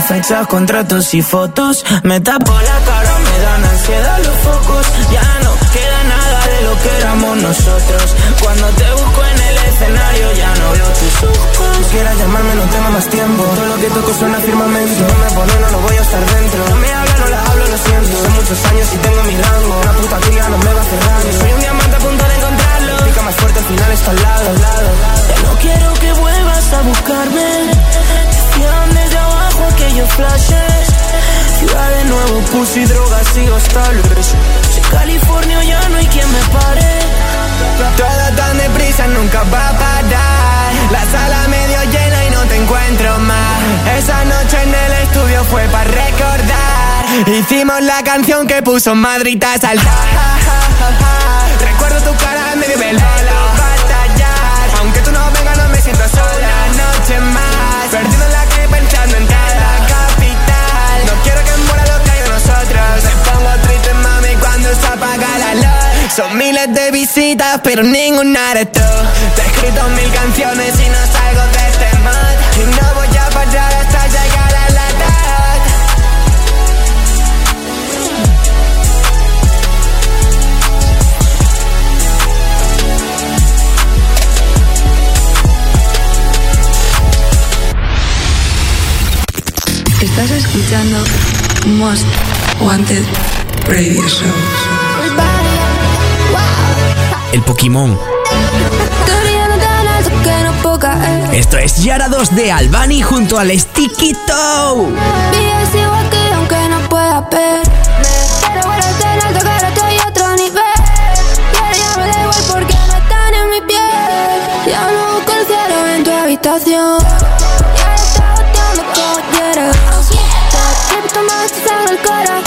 Speaker 11: fechas, contratos y fotos. Me tapo la cara, me dan ansiedad los focos. Ya no queda nada de lo que éramos nosotros. Cuando te busco en el escenario ya no veo tus ojos. No quieras llamarme, no tengo más tiempo. Todo lo que toco suena firmamento. Si no me pone, no voy a estar dentro. No me habla, no la hablo, lo siento. Son muchos años y tengo mi rango. Una puta tía no me va cerrando. Soy un diamante a punto de encontrarlo. Pica más fuerte, al final está al lado. Ya no quiero que vuelvas a buscarme. Decían desde abajo aquellos flashes. Ciudad de nuevo, pussy, drogas y hostales. Si California ya no hay quien me pare.
Speaker 6: Todo tan deprisa nunca va a parar. La sala medio llena y no te encuentro más. Esa noche en el estudio fue para recordar. Hicimos la canción que puso Madrid a saltar. Recuerdo tu cara en medio del bolo batallar. Aunque tú no vengas no me siento sola. Una noche más perdido en la calle pensando en cada capital. No quiero que muera lo que hay de nosotros. Me pongo triste mami cuando se apaga la luz. Son miles de visitas pero ninguna eres tú. Te he escrito 1000 canciones y no salgo de este mood. Y no voy a parar hasta llegar a la edad.
Speaker 13: Estás escuchando Most Wanted Radio Show.
Speaker 9: El Pokémon. Esto es Yara 2 de Albani junto al Sticky Toe.
Speaker 17: Vives igual que aunque no pueda ver. Pero bueno, en alto que ahora estoy a otro nivel. Y ahora ya me da igual porque no están en mi piel. Ya no busco el cielo en tu habitación. Y ahora estás boteando como quieras. Te tomas tu sangre el corazón.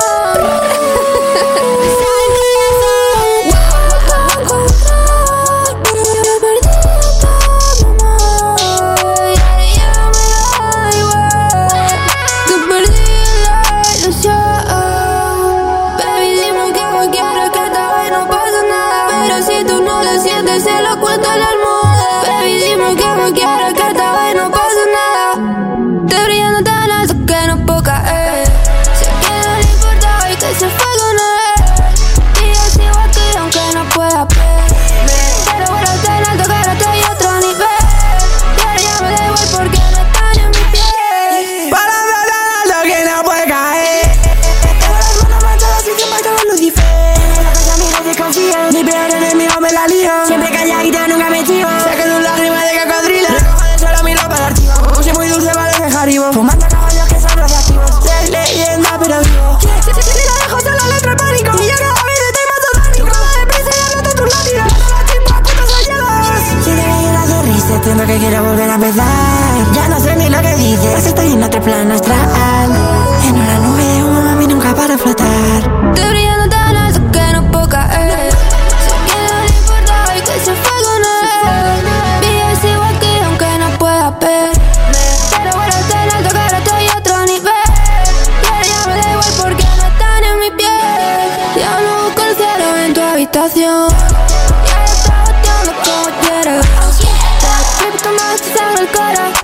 Speaker 17: Se lo cuento a la almohada. Baby, dime que me quieres, que esta vez no pasa nada. Te brillando tan alto que no puedo caer. Sé que no le importa y que se fue con él. Y es igual que aunque no pueda ver. Pero bueno, tan alto que ahora estoy a otro nivel. Y ahora ya me da igual porque no están en mi piel.
Speaker 6: Para ver tan alto que no puede caer.
Speaker 11: Tengo las manos manchadas y siempre acabo Lucifer. La calle a mí no desconfía. Mi peor enemigo me la lío. Siempre calladita, nunca me chivo. Saqué tus lágrimas de cocodrilo. Recojo del suelo mi ropa de archivo. Puse muy dulce, parece Haribo. Fumando caballos que son radiactivos. Es leyenda, pero vivo. Si la dejo sola, le entra pánico. Y yo cada vez estoy más satánico. Como deprisa y anoto tus látigas. Todas las chispas, putos soñados. Si te veo la sonrisa, siento que quiero volver a empezar. Ya no sé ni lo que dices. Estoy en otro plano astral. En una nube de humo, mami, nunca para flotar.
Speaker 17: Te brillando tan alto que no puedo caer. Se fue con él. Vives igual que aunque no pueda ver. Pero bueno, tan alto que ahora estoy a otro nivel. Y ahora ya me da igual porque no están en mi piel. Ya no busco el cielo en tu habitación. Y ahora estás boteando como quieras. Te tomas tu sangre el corazón.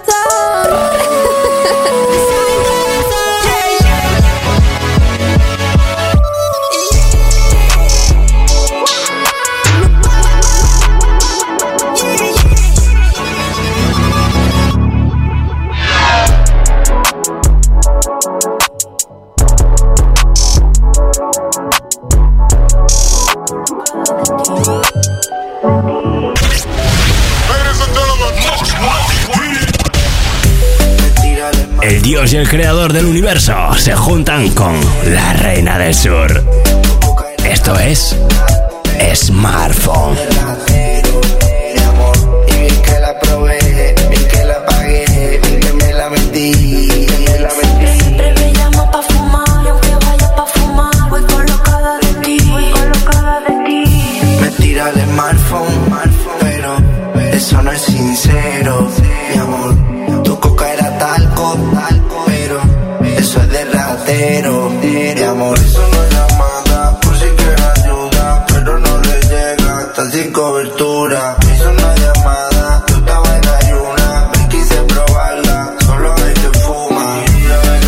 Speaker 19: El dios y el creador del universo se juntan con la reina del sur. Esto es Smartphone.
Speaker 16: Y bien que la probé, bien que la pagué, bien que me la metí.
Speaker 17: Siempre me llamo pa' fumar, y aunque vaya pa' fumar, voy colocada de ti,
Speaker 16: Me tira el smartphone, pero eso no es sincero, mi amor. Tu coca era talco, pero eso es de ratero, mi amor. Eso no es llamada, por si quieres ayuda, pero no le llega, está sin cobertura. Eso no es llamada, tú estabas en ayuna, me quise probarla, solo hay que fuma.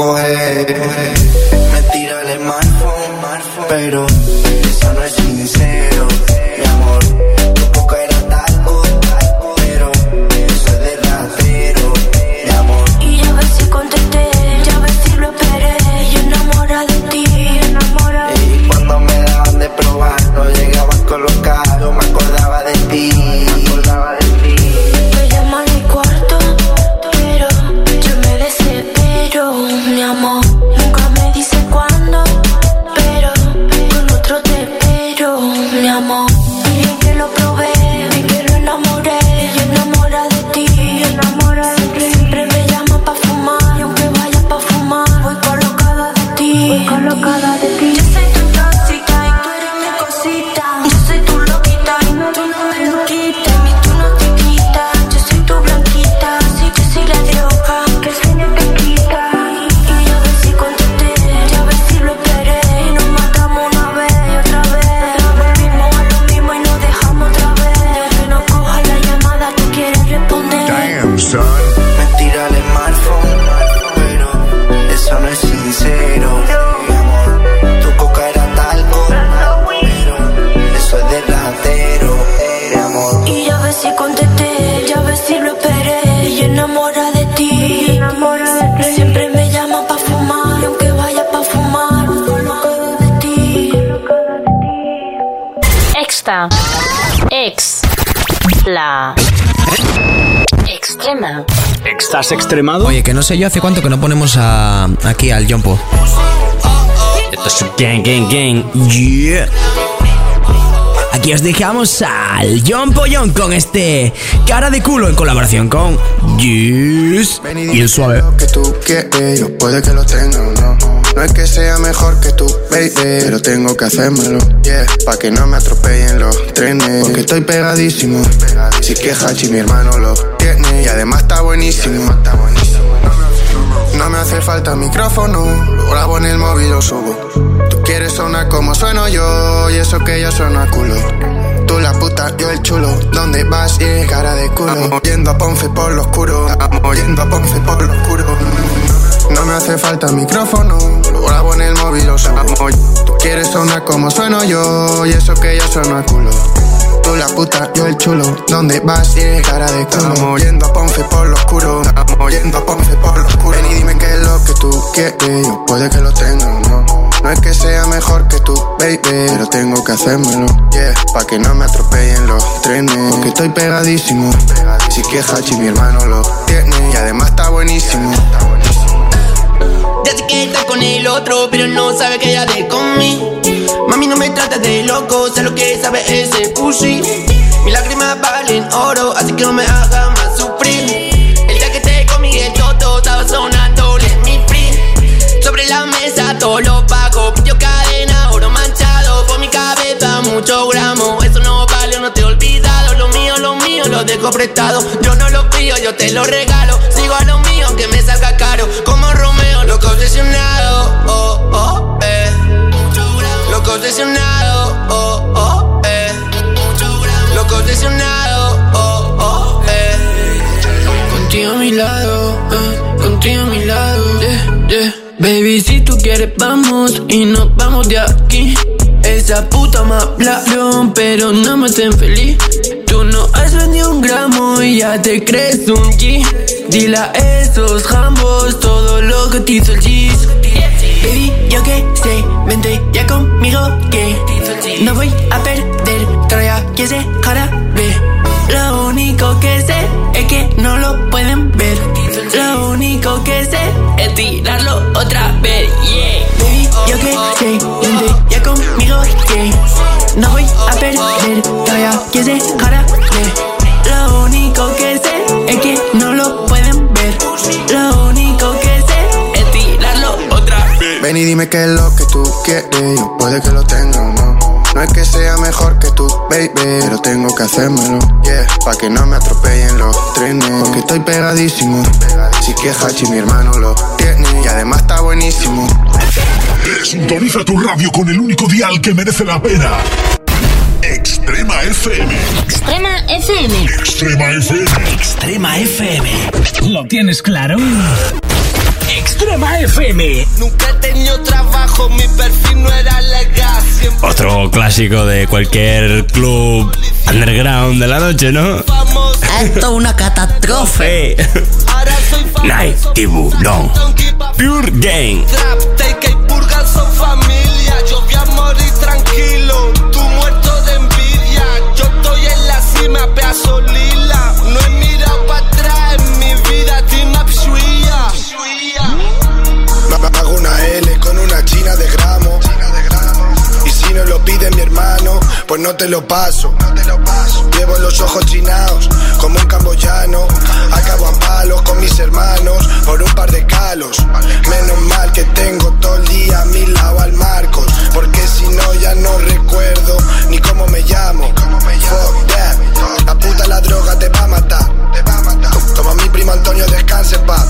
Speaker 14: coger. Me tira el smartphone, pero eso no es sincero, mi amor. Tu boca era talco, pero eso es de ratero, mi amor.
Speaker 7: Y ya ves si contesté, ya ves si lo esperé. Yo enamorada de ti, enamorada de ti.
Speaker 14: Y cuando me daban de probar, no llegaba a colocar, yo me acordaba de ti.
Speaker 7: Me llama al cuarto, pero yo me desespero, mi amor. Nunca me dice cuándo, pero con otro te espero, mi amor. Bien que lo probé, bien que lo enamoré. Yo enamorada de ti, enamorada de ti. Siempre me llama pa' fumar, y aunque vaya pa' fumar, voy colocada de ti, voy colocada de ti. Yo soy tu tóxica y tú eres mi cosita. Yo soy tu loquita y tú no me lo quitas. Y tú no te quitas, yo soy tu blanquita. Sí, yo soy la droga que el genio te quita. Y ya ves si contesté, ya ves si lo esperé. Y nos matamos una vez y otra vez. Volvimos a lo mismo y nos dejamos otra vez. Que no cojas la llamada, tú quieres responder.
Speaker 18: Damn, son.
Speaker 14: Me tira el smartphone, pero eso no es sincero, mi amor. Tu coca era talco, pero eso es de ratero, mi amor.
Speaker 7: Y ya ves si contesté, ya ves si lo esperé. Y enamorada de ti, enamorada de ti. Siempre me llama pa' fumar, y aunque vaya pa' fumar, colocada de ti.
Speaker 21: Extra. La extrema.
Speaker 9: ¿Estás extremado? Oye, que no sé yo hace cuánto que no ponemos aquí al Jompo. Esto es gang. Yeah. Aquí os dejamos al Jompo John con este Cara de Culo en colaboración con Yes y el Suave.
Speaker 14: Lo que tú quieres, yo puede que lo tenga o no. No es que sea mejor que tú, baby, pero tengo que hacérmelo, yeah. Pa' que no me atropellen los trenes, porque estoy pegadísimo. Si que Hachi mi hermano lo tiene, y además está buenísimo. No me hace falta micrófono, lo grabo en el móvil, lo subo. Tú quieres sonar como sueno yo, y eso que yo sueno a culo. Tú la puta, yo el chulo. ¿Dónde vas? Yeah, cara de culo. Amo yendo a Ponce por lo oscuro. Amo yendo a Ponce por lo oscuro. No me hace falta micrófono, lo grabo en el móvil, lo subo. Tú quieres sonar como sueno yo, y eso que yo sueno a culo. Tú la puta, yo el chulo. ¿Dónde vas? Yeah, cara de culo. Amo yendo a Ponce por lo oscuro. Amo yendo a Ponce por lo oscuro. Ven y dime qué es lo que tú quieres, yo puede que lo tenga o no. No es que sea mejor que tú, baby, pero tengo que hacérmelo, yeah. Pa' que no me atropellen los trenes, porque estoy pegadísimo. Si que Hachi mi hermano lo tiene, y además está buenísimo.
Speaker 22: Ya sé que está con el otro, pero no sabe que ya te comí. Mami, no me trates de loco, sé lo que sabe ese pussy. Mis lágrimas valen oro, así que no me hagas más sufrir. El día que te comí el toto, estaba sonando Let Me Free. Sobre la mesa todo lo pago, pillo cadena, oro manchado. Por mi cabeza mucho gramo, eso no vale, no te he olvidado. Lo mío, lo dejo prestado. Yo no lo pido, yo te lo regalo. Sigo a lo mío, que me salga caro. Como Romeo, loco obsesionado, loco obsesionado, loco obsesionado,
Speaker 12: Contigo a mi lado, contigo a mi lado, yeah. Baby, si tú quieres vamos y nos vamos de aquí. Esa puta me hablaron, pero no me hacen feliz. Tú no has vendido un gramo y ya te crees un G. Dile a esos jambos todo lo que te hizo el G's. Baby, yo que sé, vente ya conmigo que no voy a perder, trae aquí ese jarabe. Lo único que sé es que no lo pueden ver. Lo único que sé es tirarlo otra vez, yeah. Baby, yo que sé, vente ya conmigo que no voy a perder, trae aquí ese jarabe. Lo único que sé es que no lo pueden ver. Lo único que sé es tirarlo otra vez.
Speaker 14: Ven y dime qué es lo que tú quieres, yo puede que lo tenga o no. No es que sea mejor que tú, baby, pero tengo que hacérmelo, yeah. Pa' que no me atropellen los trenes, porque estoy pegadísimo. Si que Hachi mi hermano lo tiene, y además está buenísimo.
Speaker 1: Sintoniza tu radio con el único dial que merece la pena. Extrema FM.
Speaker 21: Extrema FM.
Speaker 1: Extrema FM.
Speaker 20: Extrema FM. ¿Lo tienes claro? Extrema Extrema FM.
Speaker 22: Nunca he tenido trabajo, mi perfil no era legal.
Speaker 19: Otro clásico de cualquier club underground de la noche, ¿no?
Speaker 9: Esto es una catástrofe.
Speaker 19: Night Tiburón, Pure Gang.
Speaker 22: Take y Purgan son familia. Yo voy a morir tranquilo, tú muerto de envidia. Yo estoy en la cima, pedazo lila. No he mirado para atrás en mi vida, Team Up Shuia.
Speaker 2: Hago una L con una china de gramo. Y si no lo pide mi hermano, pues no te lo paso. Llevo los ojos chinados como un camboyano. Acabo a palos con mis hermanos por un par de calos. Menos mal que tengo todo el día a mi lado al Marcos, porque si no ya no recuerdo ni cómo me llamo. Fuck that, la puta la droga te va a matar. Como mi primo Antonio, descanse pa.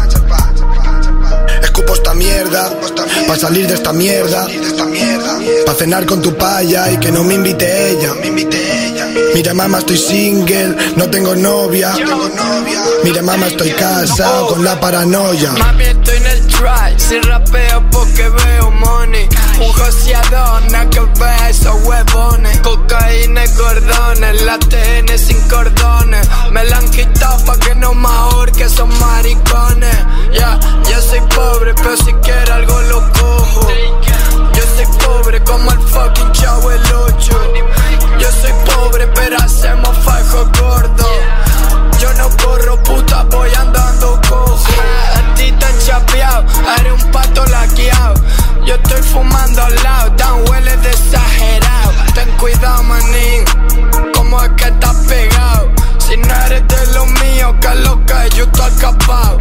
Speaker 2: Escupo esta mierda pa' salir de esta mierda, pa' cenar con tu paya y que no me invite ella. Mira mamá, estoy single, no tengo novia. Mira mamá, estoy casado con la paranoia.
Speaker 12: Mami, estoy en el try, si rapeo porque veo money. Un joseador, nada que ve esos huevones. Cocaína y cordones, la TN sin cordones. Me la han quitado pa' que no me ahorque, son maricones. Ya, yo soy pobre, pero si quiero algo lo cojo. Yo soy pobre como el fucking Chavo el 8. Yo soy pobre, pero hacemos fajo gordo. Yo no corro, puta, voy andando cojo. A ti te han chapeado, eres un pato laqueado. Yo estoy fumando al lado, tan huele de exagerado. Ten cuidado, manín, como es que estás pegado. Si no eres de lo mío, que loca, yo estoy acapado.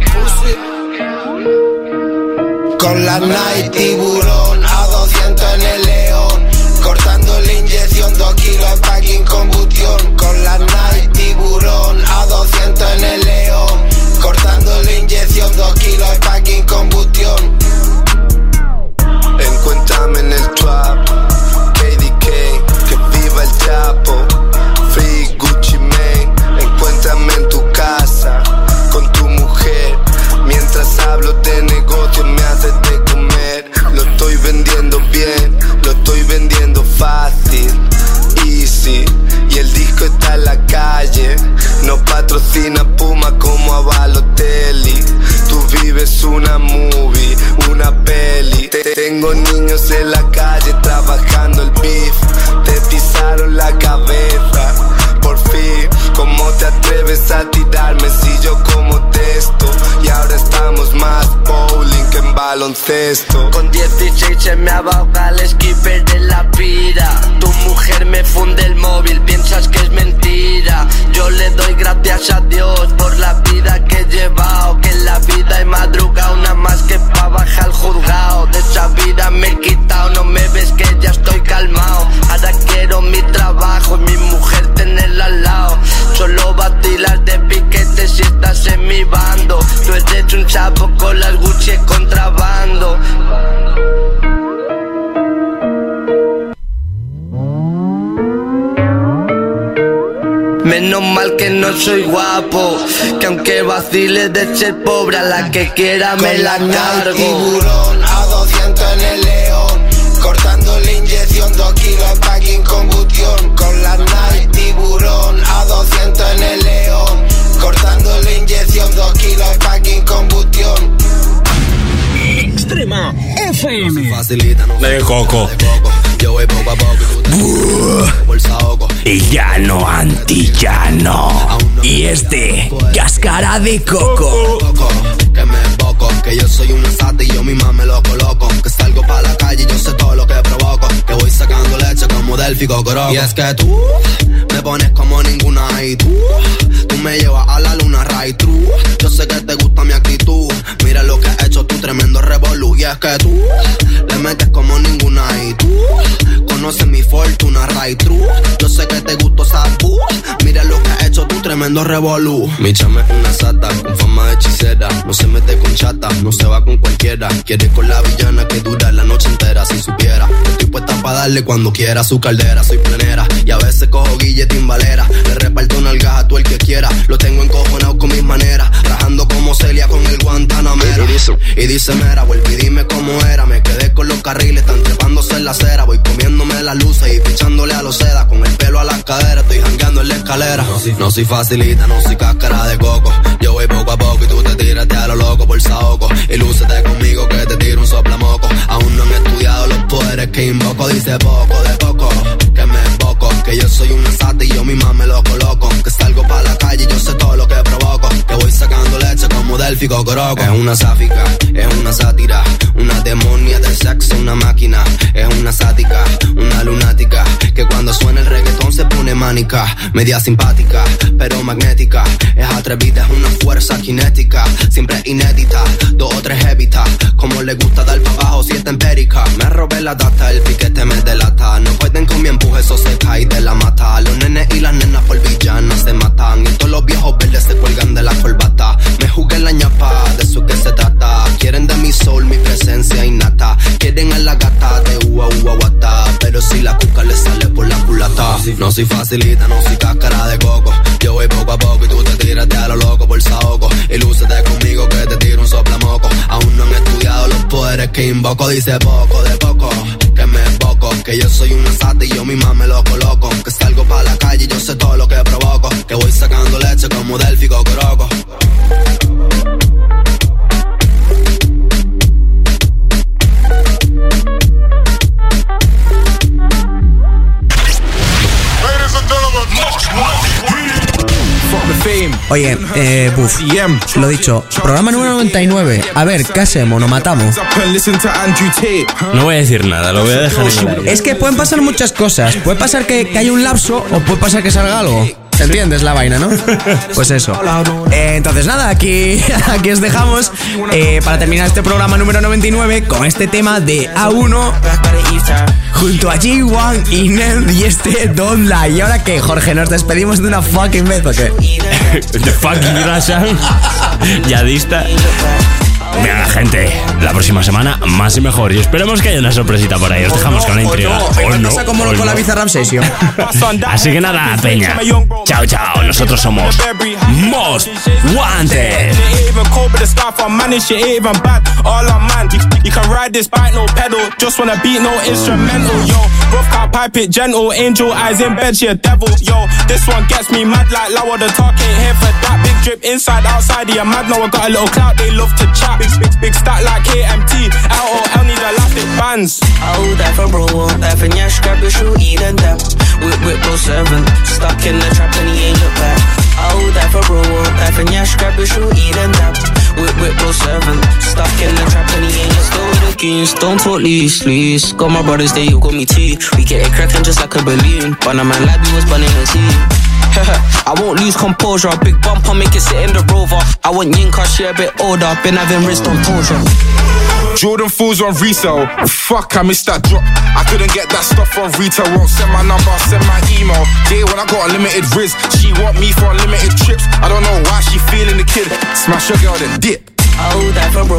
Speaker 2: Con la Night Tiburón a 200 en el León, cortando la inyección 2 kilos de packing combustión. Con la Night Tiburón a 200 en el León, cortando la inyección 2 kilos de packing combustión.
Speaker 22: Encuéntrame en el trap, KDK, que viva el Chapo, Free Gucci Mane. Encuéntrame en tu casa, con tu mujer, mientras hablo de negocio me haces de comer. Lo estoy vendiendo bien, lo estoy vendiendo fácil, easy. Y el disco está en la calle, no patrocina Puma como a Balotelli. Tú vives una movie, una peli. Tengo niños en la calle trabajando el beef. Te pisaron la cabeza, por fin. ¿Cómo te atreves a tirarme si yo como texto? Y ahora estamos más bowling que en baloncesto. Con 16 se me abauca el skipper de la pira. Tu mujer me funde el móvil, piensas que es mentira. Yo le doy gracias a Dios por la vida que he llevado. Que en la vida he madrugado nada más que pa' bajar el juzgado. De esa vida me he quitado, no me ves que ya estoy calmado. Ahora quiero mi trabajo y mi mujer tenerla al lado. Solo vacilas de piquete si estás en mi bando. Tú eres un chapo con las Gucci contrabando. Menos mal que no soy guapo, que aunque vacile de ser pobre, a la que quiera me la cargo.
Speaker 2: Tiburón a 200 en el León, cortando la inyección 2 kilos de packing combustión. Con la Night Tiburón a 200 en el León, cortando la inyección 2 kilos de packing combustión.
Speaker 20: Extrema FM.
Speaker 19: De coco.
Speaker 9: Y llano antillano. Y cáscara de coco.
Speaker 22: Que me emboco, que yo soy un sata y yo misma me lo coloco. Que salgo pa' la calle y yo sé todo lo que provoco. Que voy sacando leche como Delphi Cocoroco. Y es que tú me pones como ninguna y tú me llevas a la luna right true. Yo sé que te gusta mi actitud. Mira lo que has hecho tú, tremendo revolú. Y es que tú le metes como ninguna y tú
Speaker 5: conoces mi fortuna, right true. Yo sé que te gustó Sabu. Mira lo que has hecho tú, tremendo revolú. Mi chama es una sata, con fama de hechicera. No se mete con chata, no se va con cualquiera. Quiere con la villana que dura la noche entera. Si supiera, estoy puesta para darle cuando quiera su caldera. Soy plenera y a veces cojo guille timbalera. Le reparto nalgas a todo el que quiera. Lo tengo encojonado con mis maneras, rajando como Celia con el Guantanamera. Y dice mera, vuelve y dime cómo era. Me quedé con los carriles, están trepándose en la acera. Voy comiéndome las luces y pichándole a los sedas. Con el pelo a las caderas, estoy jangueando en la escalera. No soy facilita, no soy cáscara de coco. Yo voy poco a poco y tú te tiraste a lo loco por saoco. Y lúcete conmigo que te tiro un soplamoco. Aún no han estudiado los poderes que invoco. Dice poco de poco, que me emboco. Que yo soy una sata y yo misma me lo coloco. Que salgo pa' la calle y yo sé todo lo que provoco. Que voy sacando leche como Delphi Cocoroco. Es una sáfica, es una sátira. Una demonia de sexo, una máquina. Es una sática, una lunática. Que cuando suena el reggaetón se pone mánica. Media simpática, pero magnética. Es atrevida, es una fuerza cinética. Siempre inédita, 2 o 3 évitas. Como le gusta dar pa' abajo si está empérica. Me robé la data, el piquete me delata. No pueden con mi empuje, eso se cae de la mata. Los nenes y las nenas por villanas se matan. Y todos los viejos verdes se cuelgan de la corbata. Me jugué la ñapa, de eso que se trata. Quieren de mi soul, mi presencia innata. Quieren a la gata de ua ua guata. Pero si la cuca le sale por la culata. No soy facilita, no soy cáscara de coco. Yo voy poco a poco y tú te tiraste a lo loco por saoco. Y lúcete conmigo que te tiro un soplamoco. Aún no han estudiado los poderes que invoco. Dice poco de poco, que me emboco. Que yo soy una sata y yo misma me lo coloco. Que salgo pa' la calle y yo sé todo lo que provoco. Que voy sacando leche como Delphi Cocoroco.
Speaker 9: Oye, lo dicho, programa número 99. A ver, ¿qué hacemos? ¿Nos matamos?
Speaker 19: No voy a decir nada, lo voy a dejar en el...
Speaker 9: Es que pueden pasar muchas cosas. Puede pasar que haya un lapso o puede pasar que salga algo. ¿Entiendes la vaina, no? Pues eso. Entonces nada, aquí os dejamos para terminar este programa número 99 con este tema de A1 junto a G1 y Nel y este Don't Lie. ¿Y ahora qué, Jorge? ¿Nos despedimos de una fucking vez o qué?
Speaker 19: De fucking Rasan. Yadista. Venga, gente, la próxima semana más y mejor. Y esperemos que haya una sorpresita por ahí. Os dejamos con la intriga.
Speaker 9: Pasa como con la Bizarrap Session.
Speaker 19: Así que nada, peña. Chao, chao. Nosotros somos Most Wanted.
Speaker 8: You can ride this bike, no pedal. Just wanna beat, no instrumental. Yo, rough car, pipe it gentle. Angel eyes in bed, she a devil. Yo, this one gets me mad like Lower. The talk ain't here for that. Big drip inside, outside. Yeah, mad now I got a little clout. They love to chat. Big stack like KMT. LOL need elastic bands.
Speaker 23: Oh, that for bro, that for Nyash, grab your shoe, eat and dap. Whip go 7, stuck in the trap and he ain't look back. Oh, that for bro, that for Nyash, grab your shoe, eat and dap. Whip go 7, stuck in the trap and he ain't look still with the keys. Don't talk lease. Got my brothers there, you got me tea. We get it cracking just like a balloon. But a man like we was burning the sea. I won't lose composure. A big bumper, make it sit in the Rover. I want Yinka, she a bit older. Been having wrist on torture.
Speaker 24: Jordan fools on resale. Fuck, I missed that drop. I couldn't get that stuff on retail. Won't send my number, send my email. Yeah, when I got unlimited riz, she want me for unlimited trips. I don't know why she feeling the kid. Smash your girl then dip.
Speaker 23: Oh, that for bro.